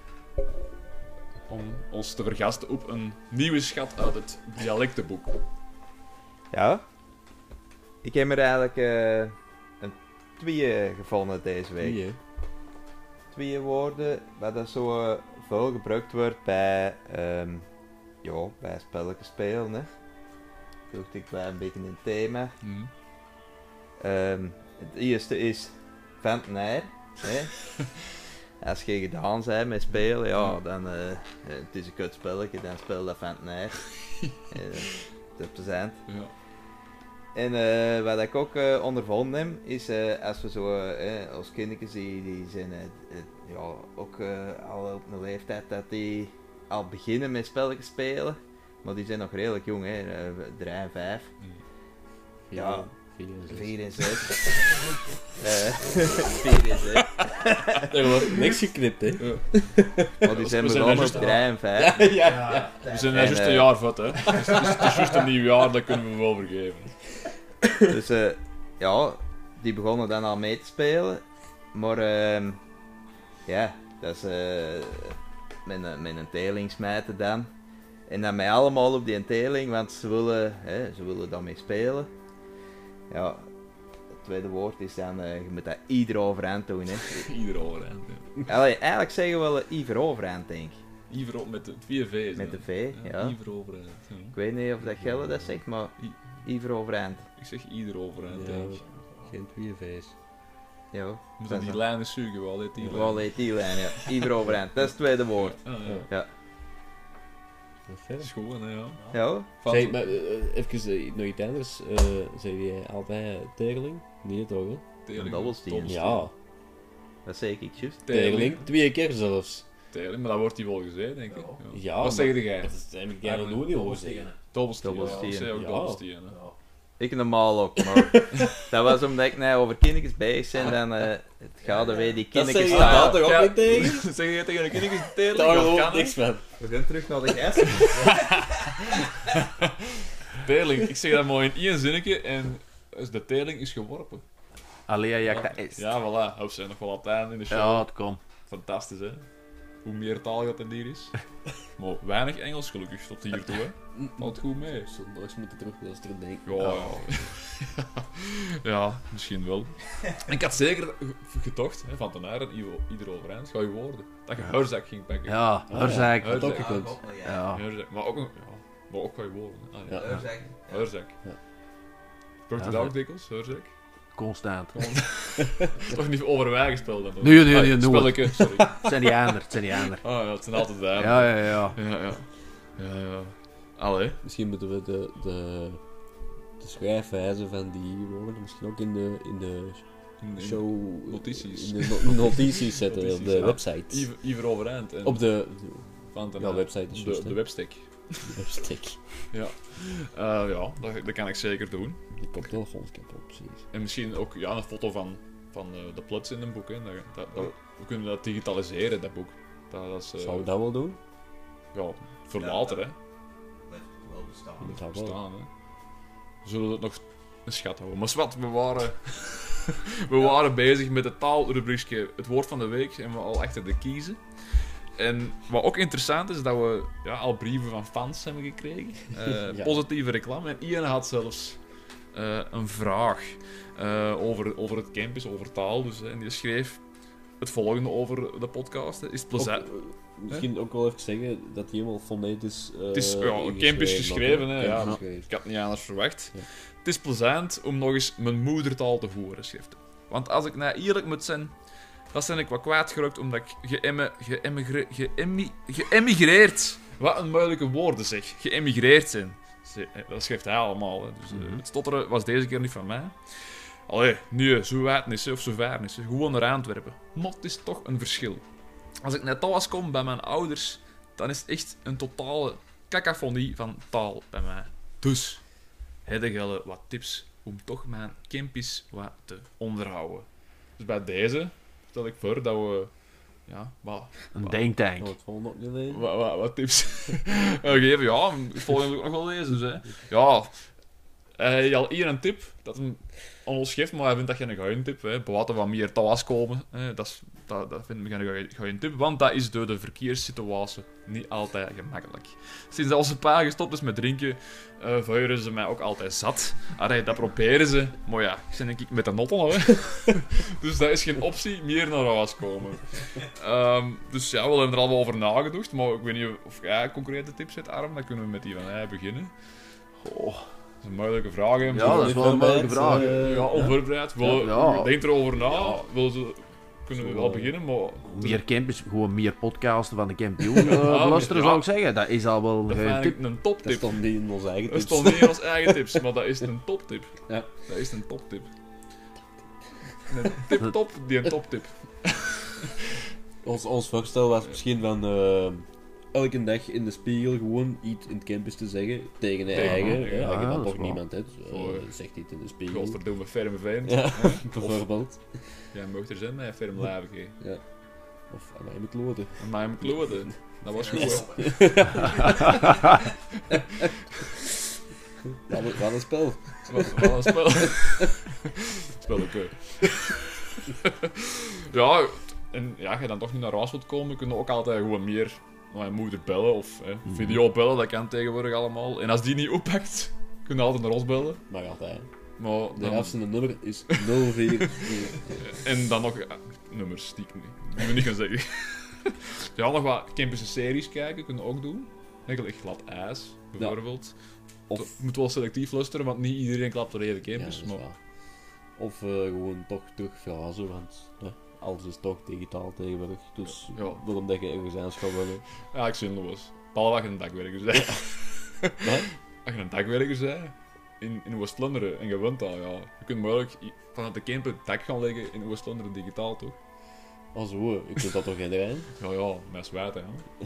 Om ons te vergasten op een nieuwe schat uit het dialectenboek. Ja? Ik heb er eigenlijk eh, een twee gevonden deze week. Wie, hè? Twee woorden waar dat zo eh, veel gebruikt wordt bij, ehm ja, bij spelletjes spelen. Hè. Zocht ik bij een beetje een thema. Mhm. Ehm, het eerste is ventnair. hè. Als je gedaan bent met spelen, ja, dan eh, eh, het is een kut spelletje, dan speel dat ventnair. uh, dat is plezant. Ja. En eh, wat ik ook eh, ondervonden heb, is eh, als we zo eh, als kindertjes die, die zijn eh, eh, ja, ook eh, al op een leeftijd dat die al beginnen met spelletjes spelen, maar die zijn nog redelijk jong, hè, eh, drie en vijf. Ja, Vier en zes. vier en zes. Eh, vier en zes. Er wordt niks geknipt, hè. Maar die zijn We zijn begonnen juist- op drie en vijf. Ja, ja. We zijn En, net juist een eh, jaar vat, hè. Dus, dus het is juist een nieuw jaar, dat kunnen we wel vergeven. Dus eh, ja, die begonnen dan al mee te spelen. Maar ehm, ja, dat is eh, met, een, met een teling smijten dan. En dan mij allemaal op die teling, want ze willen, hè, ze willen daarmee spelen. Ja, het tweede woord is dan, eh, je moet dat ieder overhand doen. Hè. Ieder overeind, ja. Allee, eigenlijk zeggen we wel ieder overhand, denk ik. Iver met de vier V's. Met hè. de V, ja. Iver overeind. Ja. Ik weet niet of dat Gelle dat zegt, maar Iver overeind. Ik zeg ieder overeind, Ja. denk ik. Geen twee V's. Ja. Moet Dat dan is die een- lijnen zoeken, wel, dit die Wel heet die lijn, ja. Iver overeind. Dat is het tweede woord. Ah, ja. Ja. Wat verder? Schoon, hè, ja. Ja. Van- Zeg, maar uh, even uh, nog iets anders. Uh, zeg jij altijd uh, teerling? Nee toch, hè? Teerling. Een dobbelsteen. Dobbelsteen. Ja, Dat zeg ik juist. teerling. Twee keer zelfs. Teerling, maar dat wordt die wel gezegd, denk ik. Ja. Ja, Wat maar- zeg jij? Dat is eigenlijk jaren nog niet over zeggen. Dobbelsteen. Dobbelsteen. Ja, ik zeg ook Ja. dobbelsteen. hè. Ik normaal ook, maar dat was omdat ik nou over kindjes bezig ben, dan uh, het gaat er weer die Dat kindjes zeg je staan. dat toch ook Ja. niet tegen? Zeg je tegen de kinderen teerling? Daar Dat hoor kan, ik hè? niks van. We gaan terug naar de gast. Teerling, ik zeg dat maar in één zinnetje en de teerling is geworpen. Allee, ja, dat is. Ja, voilà. Hoop zijn nog wel Latijn in de show. Ja, het komt. Fantastisch, hè? Hoe meer taal dat er hier is. Maar weinig Engels, gelukkig, tot hiertoe, hè? Valt goed mee. Zondags moeten terugluisteren, denk ik. Ja, ja. Ja, misschien wel. En ik had zeker ge- gedacht, hè, van ten aarde, ieder overeind, ga je woorden. Dat je huirzak ging pakken. Ja, Ah, Herzijk. ja. Dat ook gekund. Ja. Huirzak. Maar ook, een, ja, maar ook ga je woorden. hè. Ah, ja. Ja. Huirzak. Ja. Wordt Ja, het ook zo. dikwijls, huirzak? Constant. Toch niet over wij gespeeld dan? Nee, nee, Ah, nee, nooit. Spelletje, sorry. Ah Het zijn die ander, het zijn die ander. ja, het zijn altijd daar. Ja, ja, ja. Ja, ja. Ja, ja. Allee. Misschien moeten we de, de, de schrijfwijze van die woorden misschien ook in de, in de In- in- show... notities. In de no- notities zetten op Notities, de ja. website. Iver, Iver overeind. En Op de... van ten ja, aarde. website is Op juist, de, hè. de webstick. de webstick. Ja. Eh, ja, dat, dat kan ik zeker doen. Die koptelefoons kapot, precies. En misschien ook ja, een foto van, van uh, de plots in een boek. Hè. Dat, dat, dat- we kunnen dat digitaliseren, dat boek. Dat, dat is, uh, Zou we dat wel doen? ja, voor later, hè. wel bestaan. Dat zou wel. Bestaan, hè. We zullen het nog een schat houden. Maar wat, we waren, we waren bezig met het taalrubriekje Het Woord van de Week en we al achter de kiezen. En wat ook interessant is, dat we ja, al brieven van fans hebben gekregen. Eh, Ja. Positieve reclame. En Ian had zelfs eh, een vraag eh, over, over het campus, over taal. Dus, hè, en die schreef het volgende over de podcast. Hè. Is het plezant? Ook, eh, misschien ook wel even zeggen dat die helemaal fonetisch uh, Het is, ja, campus geschreven, hè, ja. geschreven. Ik had het niet anders verwacht. Ja. Het is plezant om nog eens mijn moedertaal te horen, schreef hij. Want als ik nou eerlijk moet zijn, dan ben ik wat kwijtgeraakt omdat ik geëmme, geëmigre, geëmi, geëmigreerd... Wat een moeilijke woorden zeg. Geëmigreerd zijn. Ze- Dat schrijft hij allemaal. Hè. Dus, eh, Mhm. het stotteren was deze keer niet van mij. Allee, nee, zo wijd niet, hè, of zo ver niet. hè. Gewoon naar Antwerpen. Maar het is toch een verschil. Als ik naar thuis kom bij mijn ouders, dan is het echt een totale cacophonie van taal bij mij. Dus, heb je wat tips om toch mijn campus wat te onderhouden? Dus bij deze stel ik voor dat we ja, wat, Een denktank. Oh, het volgende ook niet lezen. wat, wat, wat tips eh, geven. Ja, het volgende wil ik nog wel lezen. Dus, hè. Ja, hij had al hier een tip dat hem aan ons geeft, maar hij vindt dat geen goede tip. Hè. Buiten wat meer thuis komen, hè. Dat, is, dat, dat vind ik geen goeie- goeie tip, want dat is door de verkeerssituatie niet altijd gemakkelijk. Sinds dat onze pa gestopt is met drinken, uh, vuieren ze mij ook altijd zat. Allee, dat proberen ze, maar ja, ik zit denk ik met de notten, hè. Dus dat is geen optie, meer naar huis komen. Ehm, dus ja, we hebben er al wel over nagedacht, maar ik weet niet of jij concrete tips hebt, Arm. Dan kunnen we met die van hij beginnen. Goh, dat is een moeilijke vraag, hè. Ja, dat is wel een moeilijke vraag. Eh, Ja, onvoorbereid. Wel, Ja. Denk erover na. Ja. Willen ze, kunnen we Zo, wel eh, beginnen, maar... Meer campus, gewoon meer podcasten van de kampioen uh, Ja, beluisteren, ja. zou ik zeggen. Dat is al wel Dat een vind tip. ik een Dat toptip. stond niet in onze eigen Dat tips. stond niet in ons eigen tips, maar dat is een toptip. Ja. Dat is een toptip. Een tip-top, die een toptip. Ons, ons voorstel was misschien van eh, elke dag in de spiegel gewoon iets in het campus te zeggen tegen de Tegen eigen. de eigen, Ja, ja, als je dat dan is toch wel. niemand hebt, eh, Voor- zegt iets in de spiegel. Godverdomme, ferme veen. Ja, bijvoorbeeld. Jij mocht er zijn met een ferm lijf geven. Ja. Of aan mij met kloten. En mij mijn kloten. Dat was goed, hè. Wat een- wat een spel. Wat, wat een spel. Spel ook, hè. Ja, en ja, als je dan toch niet naar huis wilt komen, kun je ook altijd gewoon meer naar mijn moeder bellen of hè, video bellen, dat kan tegenwoordig allemaal. En als die niet oppakt, kun je altijd naar ons bellen. Maar altijd. Maar De dan, helft van het nummer is nul vier. en dan nog ja, nummers die ik niet, die we niet gaan zeggen. Ja, nog wat campische series kijken, kunnen we ook doen. Eigenlijk glad ijs, bijvoorbeeld. Of, Je moet wel selectief luisteren, want niet iedereen klapt er even ja, campus. dat is maar... waar. Of eh, gewoon toch terug verhuizen, want ja, alles is toch digitaal tegenwoordig. Dus Ja. waarom dat je ergens aan gaat willen. Ja, ik zie het wel eens. Behalve als je een dagwerker bent. Wat? Als je een dagwerker bent in, in West-Vlaanderen en je woont daar, ja, je kunt mogelijk i- vanuit de camper het dak gaan leggen in West-Vlaanderen digitaal, toch? Oh zo, ik vind dat toch geen rein? Ja, ja, met zwijt, hè.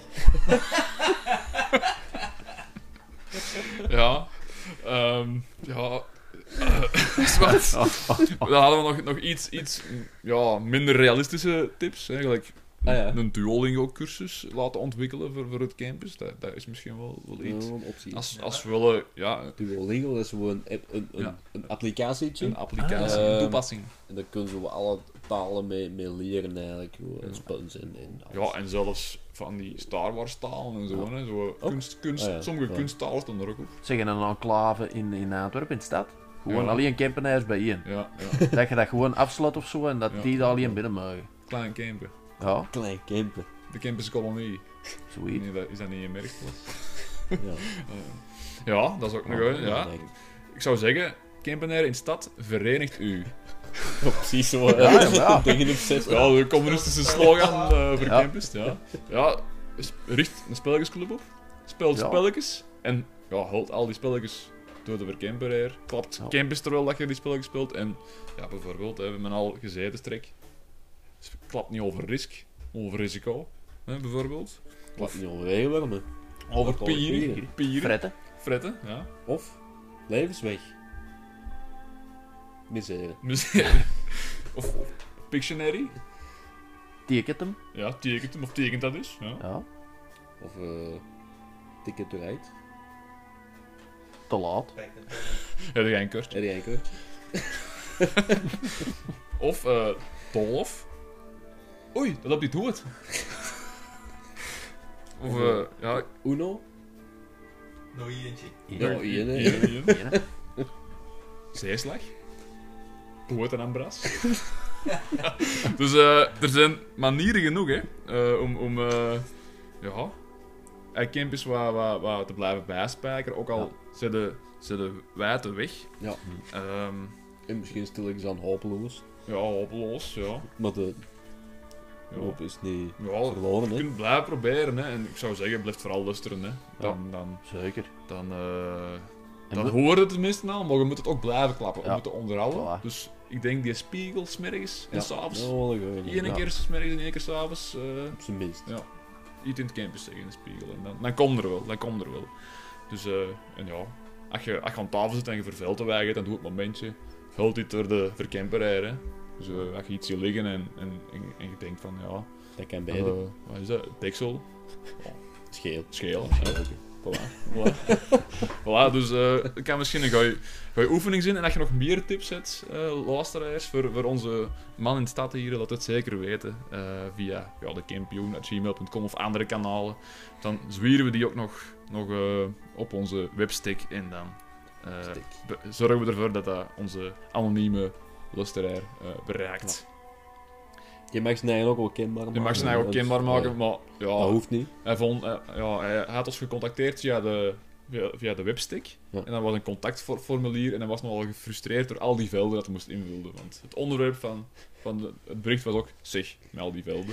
ja, ehm ja, uh, wat? Dan hadden we nog, nog iets, iets ja, minder realistische tips, eigenlijk. Ah, ja. Een Duolingo-cursus laten ontwikkelen voor, voor het campus, dat, dat is misschien wel, wel Ja, iets. een optie. Als, als we willen, ja, Duolingo, dat is gewoon een, een, een, Ja. een applicatietje. een applicatie, Ah. een toepassing. En daar kunnen ze wel alle talen mee, mee leren eigenlijk. Gewoon, en spons en, en alles. Ja, en zelfs van die Star Wars talen en zo, Ja. hè. Zo kunst, kunst, Ah, ja. sommige Ja. kunsttalen staan er ook op. Zeg, een enclave in, in Antwerpen, in de stad. Gewoon Ja. alleen campenaars bijeen. Ja, ja. Dat je dat gewoon afsluit of zo en dat Ja. die daar alleen binnen mogen. Klein camper. Ja, Klein camper. De camperskolonie. zoiets. Nee, dat, is dat niet een merkplas? Ja. Ja, dat is ook nog een, ja. denk ik. Ik zou zeggen, campenair in stad verenigt u. Ja, precies zo. Ja, Ja, ja, ja. Tegen op zes. Ja, de communistische slogan eh, voor Ja. campus, ja. Ja, s- richt een spelletjesclub op, speelt Ja. spelletjes en ja, haalt al die spelletjes door de vercamper. Klapt Ja. campus terwijl dat je die spelletjes speelt en ja, bijvoorbeeld, hè, we hebben al gezeten strek. Sp- Klapt niet over risk, over risico, hè, bijvoorbeeld. Wat niet overwegen, maar. Over Over pieren, pieren. pieren, Fretten. fretten, ja. Of levensweg. Misère. Museum. Of Pictionary. Tekent hem. Ja, tekent hem of tekent dat dus. Ja. Ja, Of eh ticket to ride. te laat. Heb je geen kort. Heb jij een kaartje? Of eh Tolhof. Oei, dat loopt niet goed. Of Of, eh eh, ja, Uno? Nog eentje. Ja, Ja, één, hè. hier, hier. ja. Zeeslag. Poeten en bras. Dus eh, er zijn manieren genoeg hè, eh, om, om eh, ja, eigenlijk campus wat, wat, wat te blijven bijspijkeren. Ook al zijn de, zijn de wijte weg. Ja. Ehm, En misschien stil ik aan hopeloos. ja, hopeloos, ja. Maar de ja. hoop is niet Ja, verloren, je hè. kunt blijven proberen, hè. En ik zou zeggen, blijf vooral luisteren, hè. Dan, dan, Zeker. dan, eh En dan we- horen het tenminste al, maar je moet het ook blijven klappen. We Ja. moeten onderhouden. Voilà. Dus ik denk die spiegel smiddags en Ja. s'avonds. Ja, wel een goeie. Eén Ja. keer smiddags en één keer s'avonds. eh Op zijn minst. ja, iets in het campus zeggen in de spiegel. En dan, dan komt er wel, dan komt er wel. Dus, eh en ja, als je, als je aan tafel zit en je verveelt te wijgen, dan doe het momentje. Hult dit door de vercamper hè. Dus eh, als je iets ziet liggen en, en, en, en je denkt van, ja, Dat kan eh, beide. wat is dat? Deksel? Scheel. Schelen. Ja, oké. Voilà. Voilà. Voilà, dus eh het kan misschien een goeie, goeie oefening zijn. En als je nog meer tips hebt, eh luisteraars, voor, voor onze man in de stad hier, laat het zeker weten. eh, via ja, de kampioen at gmail punt com of andere kanalen. Dan zwieren we die ook nog, nog eh, op onze webstick. En dan eh, Stick. be- zorgen we ervoor dat dat onze anonieme luisteraar eh, bereikt. Je mag zijn eigen ook wel kenbaar maken. Je mag zijn eigen ook kenbaar maken, maar ja, Dat hoeft niet. hij, vond, eh, ja, hij had ons gecontacteerd via de, via, via de webstick. Ja. En dat was een contactformulier en hij was nogal gefrustreerd door al die velden dat hij moest invullen. Want het onderwerp van, van de- het bericht was ook zeg, met al die velden.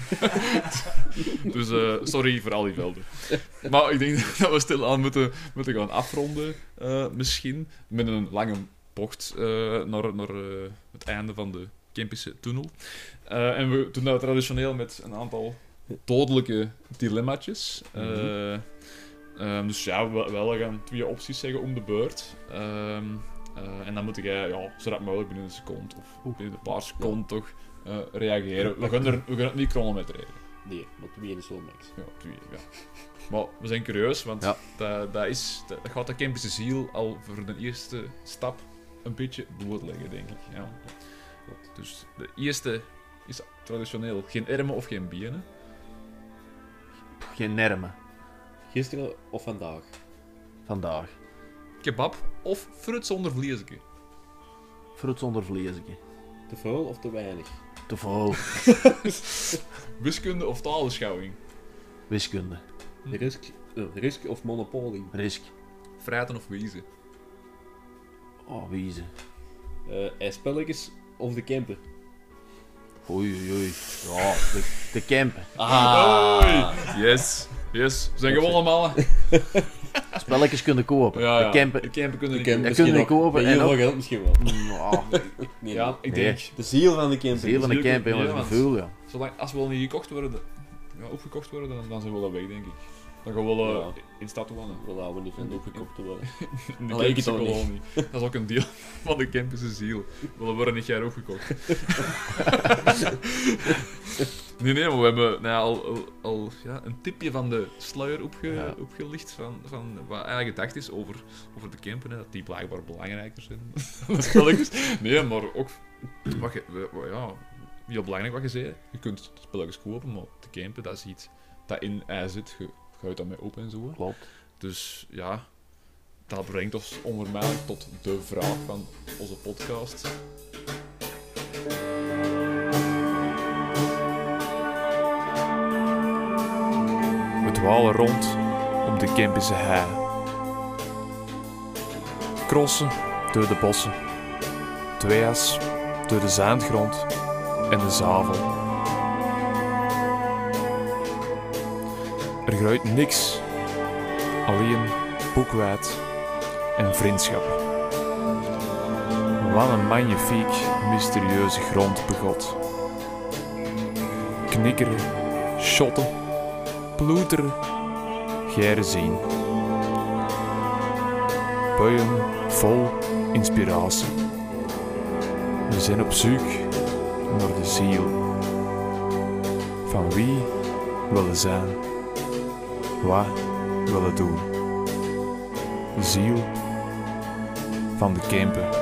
Dus eh, sorry voor al die velden. Maar ik denk dat we stilaan moeten, moeten gaan afronden, eh, misschien. Met een lange bocht eh, naar, naar eh, het einde van de Kempische tunnel. Eh, en we doen dat traditioneel met een aantal dodelijke dilemmaatjes. Eh, ehm, dus ja, we, we gaan twee opties zeggen om de beurt. Ehm, eh, en dan moet jij, ja, zo rap mogelijk binnen een seconde of binnen een paar seconden toch eh, reageren. We gaan, er, we gaan het niet chronometreren. Nee, maar twee is wel max. Ja, twee, ja. Maar we zijn curieus, want Ja. dat, dat, is, dat, dat gaat de Kempische ziel al voor de eerste stap een beetje blootleggen, denk ik. Ja. Dus de eerste is traditioneel geen ermen of geen bienen. Pff, geen nermen. Gisteren of vandaag? Vandaag. Kebab of fruit zonder vleesje. Fruit zonder vleesje. Te veel of te weinig? Te veel. Wiskunde of taalbeschouwing? Wiskunde. Risk, uh, risk of monopolie? Risk. Vrijten of wezen? Oh, wiezen. Uh, ijspelletjes of de camper? Oei, oei, oei. Ja, de, de camper. Ah! Oei. Yes. Yes. We zijn gewonnen, mannen. Spelletjes kunnen kopen. Ja, ja. De camper. De camper kunnen De niet camper Dat kunnen misschien we ook. kopen Met en heel ook- veel geld misschien wel. Ja, Nee, Ja, ik Nee. denk... De ziel van de camper. zeer van de Zeker, camper, ja, maar het want- gevoel, ja. Zolang, als we wel niet gekocht worden, ja, opgekocht worden, dan, dan zijn we wel weg, denk ik. Dan gaan we wel uh, Ja. in stad wonen. We laten niet van opgekocht te worden. In de Allee, ik Campse het ook niet. kolonie. Dat is ook een deel van de campus ziel. We worden niet jaar opgekocht. nee, nee, maar we hebben nou ja, al, al, al ja, een tipje van de sluier opge, Ja. opgelicht van, van wat eigenlijk gedacht is over, over de campen. Hè, dat die blijkbaar belangrijker zijn dan de spelletjes. Nee, maar ook wat je, wa- ja, heel belangrijk wat je zei. Je kunt spelletjes kopen, maar de campen, dat is iets dat in ijs zit. Je gaat daarmee open en zo. Hè. Klopt. Dus ja, dat brengt ons onvermijdelijk tot de vraag van onze podcast. We dwalen rond om de Kempische hei. Crossen door de bossen. Tweeas door de zaandgrond en de zavel. Er groeit niks. Alleen boekwijd en vriendschap. Wat een magnifiek, mysterieuze grondbegot. Knikkeren, shotten, ploeteren, geren zien. Buien vol inspiratie. We zijn op zoek naar de ziel. Van wie willen zijn, wat willen doen. De ziel van de camper.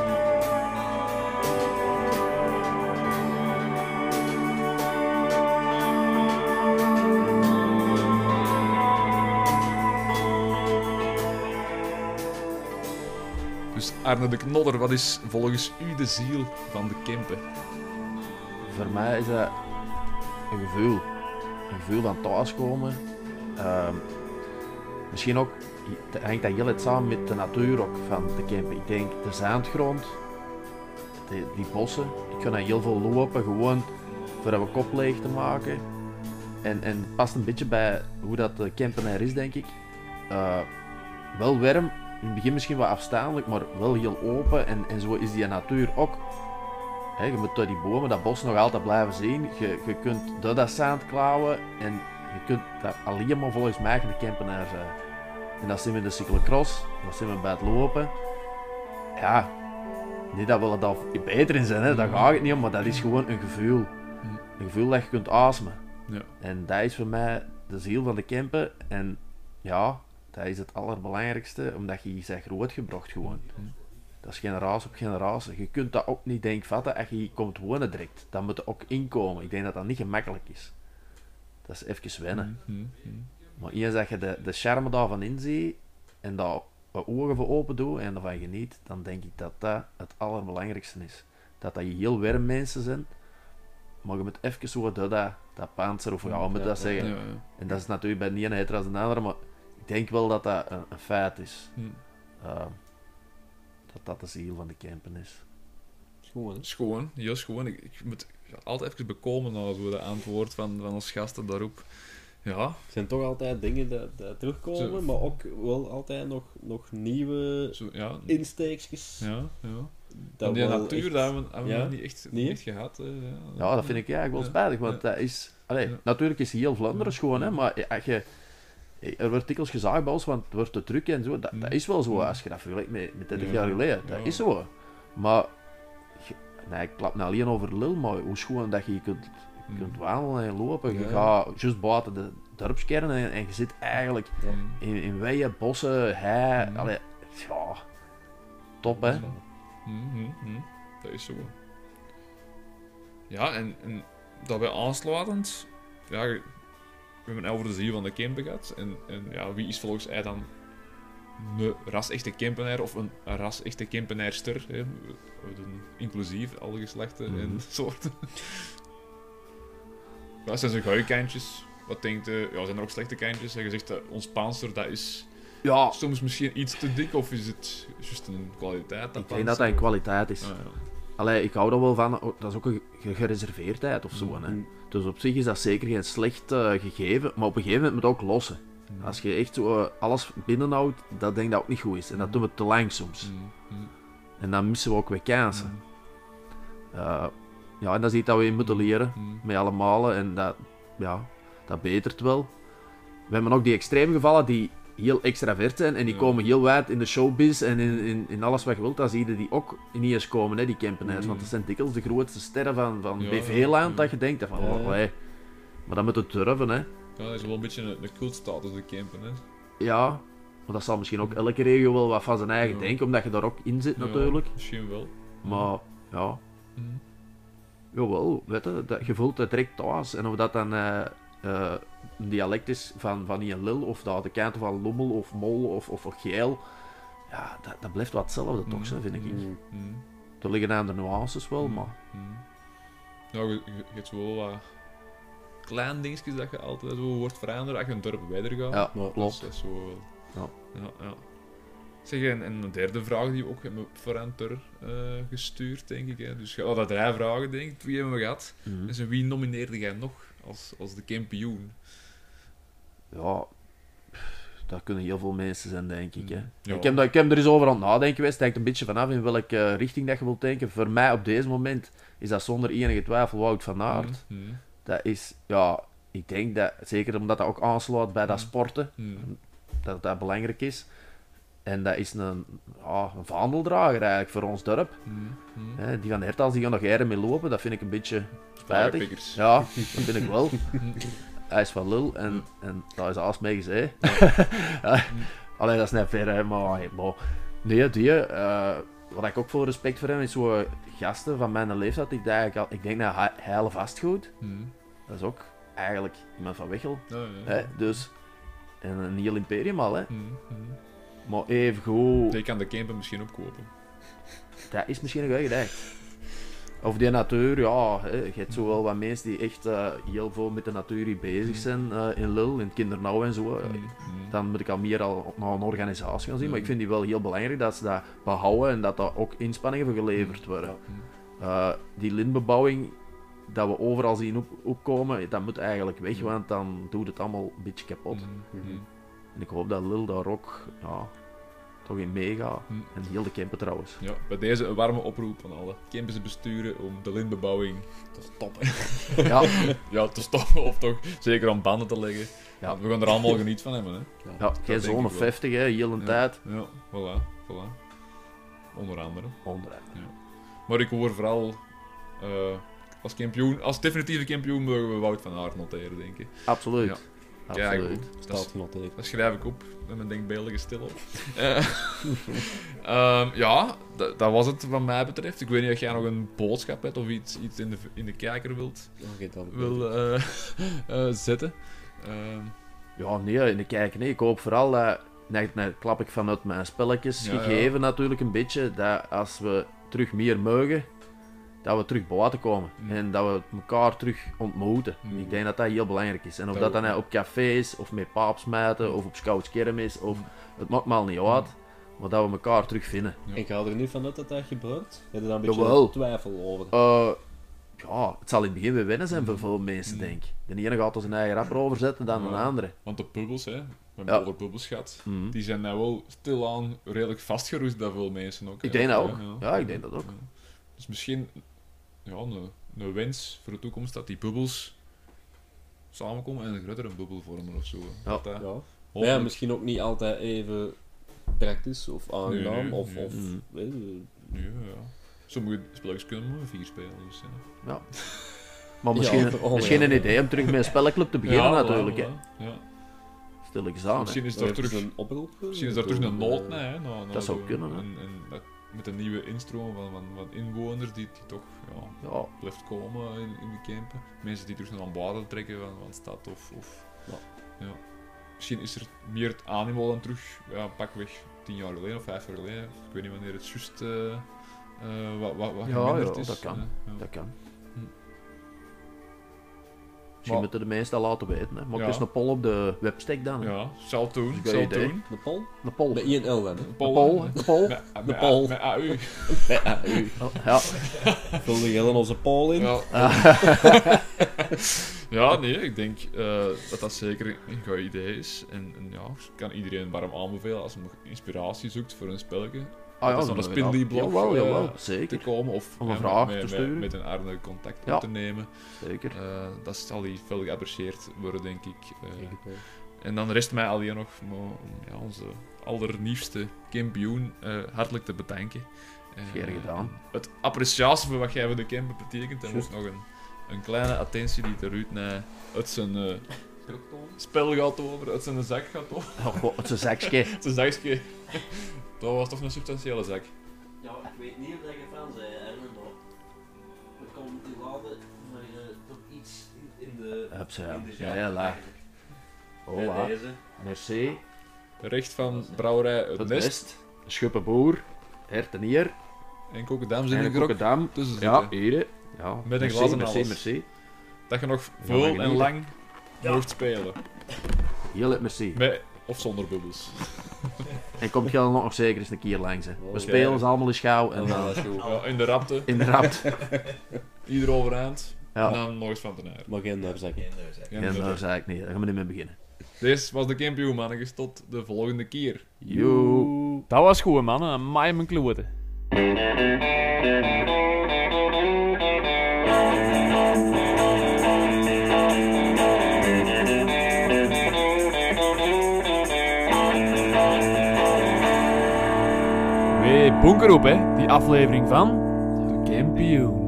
Dus Arne de Knodder, wat is volgens u de ziel van de camper? Voor mij is dat een gevoel. Een gevoel van thuiskomen. Ehm misschien ook, het hangt dat heel het samen met de natuur ook van de camper. Ik denk de zaandgrond, die, die bossen. Ik ga daar heel veel lopen, gewoon voor mijn kop leeg te maken. En, en het past een beetje bij hoe dat de camper er is, denk ik. Eh, wel warm, in het begin misschien wat afstandelijk, maar wel heel open. En, en zo is die natuur ook. He, je moet door die bomen, dat bos nog altijd blijven zien. Je, je kunt door dat zand klauwen en je kunt daar alleen maar volgens mij in de campenaar zijn. En dat zien we in de cyclocross, dat zien we bij het lopen. Ja, niet dat we er daar beter in zijn, hè, daar gaat het niet om, maar dat is gewoon een gevoel. Een gevoel dat je kunt ademen. Ja. En dat is voor mij de ziel van de camper. En ja, dat is het allerbelangrijkste, omdat je je bent grootgebracht gewoon. Dat is generatie op generatie. Je kunt dat ook niet denkvatten als je hier komt wonen direct. Dan moet je ook inkomen. Ik denk dat dat niet gemakkelijk is. Dat is even wennen. Hm, hm. Maar eens dat je de, de charme daarvan inziet en daar wat ogen voor open doet en ervan geniet, dan denk ik dat dat het allerbelangrijkste is. Dat dat je heel warm mensen zijn, maar je moet even zo dat, dat, dat panzer, of ja, hoe moet je dat zeggen. Ja, ja. En dat is natuurlijk bij de ene heter als de andere, maar ik denk wel dat dat een, een feit is. Hm. Uh, dat dat de ziel van de campen is. Schoon, hè? Schoon, heel schoon. Ik, ik moet altijd even bekomen naar zo de antwoord van, van ons gasten daarop. Ja, Het zijn toch altijd dingen dat, dat terugkomen, Zo. maar ook wel altijd nog, nog nieuwe zo, ja. insteekjes. Ja, ja. Dat En die wel natuur, echt- dat hebben we, hebben we Ja? nog niet echt, Nee? niet echt gehad. eh, ja. Ja, dat vind ik eigenlijk wel Ja. spijtig, want Ja. dat is... Allee, Ja. natuurlijk is heel Vlaanderen schoon, hè, maar als je... Er wordt dikwijls gezegd bij ons, want het wordt te druk en zo. Dat, dat is wel zo, als je dat vergelijkt met, met dertig Ja. jaar geleden. Dat Ja. is zo. Maar... je- nee, ik klap nou alleen over lul, maar hoe schoon dat je hier kunt, Mm. kunt wandelen en lopen. Je Ja. gaat juist buiten de dorpskern en, en je zit eigenlijk Ja. in, in weien, bossen, hei. Mm. Allee, ja... Top, hè. Mhm, mhm. Dat is zo. Ja, en, en daarbij aansluitend, ja, we hebben het over de ziel van de camper gehad. En, en ja, wie is volgens mij dan een ras-echte Kempenaar of een ras-echte Kempenaarster. Hè. We doen inclusief alle geslachten Mhm. en soorten. Wat zijn zo'n goede kantjes? Wat denkt je? Ja, zijn er ook slechte kantjes? En je zegt dat ons panzer dat is Ja, soms misschien iets te dik of is het juist een kwaliteit? Dat ik denk dat dat een kwaliteit is. Ah, ja. Allee, ik hou er wel van, oh, dat is ook een ge- gereserveerdheid of zo. Hè. Mm. Dus op zich is dat zeker geen slecht eh, gegeven, maar op een gegeven moment moet het ook lossen. Als je echt zo eh, alles binnenhoudt, dat denk ik dat ook niet goed is. En dat doen we te lang soms. Mm, mm, En dan missen we ook weer kansen. mm, Eh, ja, en dat is iets dat we in moeten leren, mm. met allemaal. En dat, ja, dat betert wel. We hebben ook die extreme gevallen die heel extravert zijn en die Ja. komen heel wijd in de showbiz en in, in, in alles wat je wilt. Dan zie je die ook niet eens komen, hè, die Kempenaars. Mm. Want dat zijn dikwijls de grootste sterren van, van Ja, B V-land, ja. dat je denkt van, Ja. oh, nee. Maar dat moet het durven, hè. Ja, dat is wel een beetje een, een cultstatus, de Kempen. Hè. Ja, maar dat zal misschien ook elke regio wel wat van zijn eigen Ja. denken, omdat je daar ook in zit natuurlijk. Ja, misschien wel. Maar, ja, Mm. jawel, weet je, dat, je voelt het direct thuis. En of dat dan eh, eh, een dialect is van, van Ian Lil, of dat de kanten van Lommel, of Mol, of, of Geel, ja, dat, dat blijft wat hetzelfde toch, zo, vind ik. Mm. Mm. Er liggen aan de nuances wel, maar... Mm. Nou, je, je, je hebt zo wel wat kleine dingetjes dat je altijd zo wordt veranderen als je een dorp verder gaat. Ja, Ja, klopt. Dat is zo... Ja. Ja, ja. Zeg, en, en een derde vraag die we ook hebben voor Enter eh gestuurd, denk ik. Hè. Dus we hadden drie vragen, denk ik. Twee hebben we gehad. Mhm. Dus wie nomineerde jij nog als, als de kampioen? Ja, dat kunnen heel veel mensen zijn, denk ik. Hè. Ja. Ik, heb, dat- ik heb er eens over aan het nadenken geweest. Het hangt een beetje vanaf in welke richting dat je wilt denken. Voor mij op deze moment is dat zonder enige twijfel Wout van Aert. Mm, mm, Dat is, ja, ik denk dat, zeker omdat dat ook aansluit bij dat Mm. sporten, mm. dat dat belangrijk is. En dat is een, ja, een vaandeldrager eigenlijk voor ons dorp. Mm, mm. Hè, die van de Hertals die gaan nog eieren mee lopen, dat vind ik een beetje spijtig. Firepickers. Ja, dat vind ik wel. Mm. Hij is van lul en, en daar is alles mee gezegd. Ja. Allee, dat is net ver, hè, maar, hey, maar nee, die, eh, wat ik ook veel respect voor heb, is zo eh, gasten van mijn leeftijd, die eigenlijk al, ik denk dat hij heilen vastgoed, Mm. dat is ook eigenlijk iemand van Wechel. Ja, ja. Hè, dus, en een heel imperium al, hè. Mm, mm. Maar even goed, Je kan de camper misschien opkopen. dat is misschien een goeie gedacht. Of die natuur, ja, hè, je hebt zo wel wat mensen die echt eh, heel veel met de natuur hier bezig zijn eh, in Lul, in Kindernauw en zo. eh. Mm, mm. Dan moet ik al meer al naar een organisatie gaan zien, maar ik vind die wel heel belangrijk dat ze dat behouden en dat daar ook inspanningen voor geleverd worden. Mm. Eh, die lintbebouwing dat we overal zien op, opkomen, dat moet eigenlijk weg, want dan doet het allemaal een beetje kapot. Mm, mm. En ik hoop dat Lul daar ook ja, toch in meegaat. Mm. En heel de camper trouwens. Ja, bij deze een warme oproep van alle campus besturen om de lintbebouwing te stoppen. Ja, Ja, te stoppen of toch zeker aan banden te leggen. Ja. Want we gaan er allemaal geniet van hebben. Hè. ja geen denk zone ik wel. vijftig, hè, heel een Ja. tijd. Ja, voilà, voilà. Onder andere. Onderaan. Maar ik hoor vooral eh, als kampioen, als definitieve kampioen mogen we Wout van Aert noteren, denk ik. Absoluut. Ja. Absoluut. Ja, goed. Dat, Staat genoteerd. dat schrijf ik op met mijn denkbeeldige stil op. Eh, ehm, ja, dat, dat was het wat mij betreft. Ik weet niet of jij nog een boodschap hebt of iets, iets in, de, in de kijker wilt, Oké, dan. wil eh, eh, zetten. Ehm, Ja, nee, in de kijker, nee. Ik hoop vooral dat, net, net klap ik vanuit mijn spelletjes Ja, ja. gegeven natuurlijk een beetje, dat als we terug meer mogen, dat we terug buiten komen. Mm. En dat we elkaar terug ontmoeten. Mm. Ik denk dat dat heel belangrijk is. En of Dat dat, ook, dan ja. op cafés, of met paapsmijten, of op scoutskermis, of Mm. het maakt me al niet uit. Maar dat we elkaar terugvinden. Ja. Ik ga er niet vanuit dat dat gebeurt. Heb je daar een beetje Jawel. twijfel over? Eh, ja, het zal in het begin weer wennen zijn Mm. voor veel mensen, Mm. denk ik. De ene gaat er zijn eigen rapper overzetten dan Ja. de andere. want de bubbels, hè, we hebben Ja. over bubbels gehad, Mhm. die zijn nou wel stilaan redelijk vastgeroest bij veel mensen ook. Ik hè. denk dat Ja, ook. ja. Ja, ik denk dat ook. Ja. Dus misschien ja, een, een wens voor de toekomst dat die bubbels samenkomen en een grotere bubbel vormen of zo. Ja. Dat dat Ja. Maar ja, hopelijk- misschien ook niet altijd even praktisch of aangenaam. Nee, nee, of, nee. of Mm. eh, Ja, ja. Sommige spelletjes kunnen maar vier spelen. Dus, hè. Ja. Maar misschien, Ja, oh, misschien ja. een idee om terug met een spellenclub te beginnen Ja, natuurlijk. voilà, Hè. voilà. Ja. Stilletjes aan. Hè. Misschien is dan er heb je terug, een oproep. eh, misschien is er terug een door, nood eh, nee, hè, na- na Dat zou zo- kunnen, hè. En, en dat, met een nieuwe instroom van, van, van inwoners die, die toch ja, Ja, blijft komen in, in de campen. Mensen die terug naar aan baden trekken van, van de stad of... of Ja. ja. misschien is er meer het animo dan terug, ja, pakweg tien jaar geleden of vijf jaar geleden. Ik weet niet wanneer het juist uh, uh, wat, wat, wat Ja, geminderd ja, is. dat kan. Uh, ja. Dat kan. Hm. Misschien Maar- moeten de meesten laten weten. Hè. Maak Ja. eens een poll op de webstack dan. Hè. Ja, zal doen, Dat is een zal goed idee. doen. De Pol? Een poll. Met I en L dan, hè? Een poll. Een poll. Met, De met, Pol. met A U. Ja, u. Ja. Vul de Gillen onze Pol in. Ja. Ja, nee, ik denk uh, dat dat zeker een goed idee is. En, en ja, ik kan iedereen warm aanbevelen als hij nog inspiratie zoekt voor een spelletje. Ah, Dat is dan een Spindly-blog, Jawel, uh, jawel. te Zeker. komen of Om een eh, vraag met, te met- sturen. met een aardige contact Ja. op te nemen. Zeker. Uh, dat zal hier veel geapprecieerd worden, denk ik. Uh, Denk het wel. en dan rest mij alleen nog om uh, ja, onze allernieuwste kampioen uh, hartelijk te bedanken. Uh, Graag gedaan. Het appreciatie voor wat jij voor de camper betekent. En Juist. ook nog een, een kleine attentie die de Ruud naar uit zijn uh, spel gaat over, uit zijn zak gaat over. Oh, god, het is een zakje. Zijn zakje. Dat was toch een substantiële zak. Ja, ik weet niet of dat je fan bent, Erwin, maar we komen te laten maar je toch iets in, in de... Hups, ja. in de Ja, zaak ja, laag. krijgen. Hola. Bij deze. Merci. Recht van brouwerij Het Het Nest. nest. Schuppenboer. Hertenier. En Kokkedam zijn En er een ook kokkendam. tussen Ja, zitten. hier. Ja. Met een merci, glas en merci, alles. merci. Dat je nog Ja, veel maar en genieten. lang mocht spelen. Heel het merci. Met of zonder bubbels. En komt je dan nog zeker eens een keer langs. Hè. We Oké. spelen ze allemaal eens gauw en Ja, dan dat is goed. Ja, in de rapte, inderdaad. ieder overeind. Ja. En dan nog eens van ten air. Maar geen neufzakken. Geen neus, hè. Ja, En inderdaad. daar zei ik niet. Daar gaan we niet mee beginnen. Deze was de kampioen, mannetjes. Tot de volgende keer. Yo. Dat was goed, man. Een maai mijn kloten. Weer bunker op, hè. Die aflevering van... De Kampioen.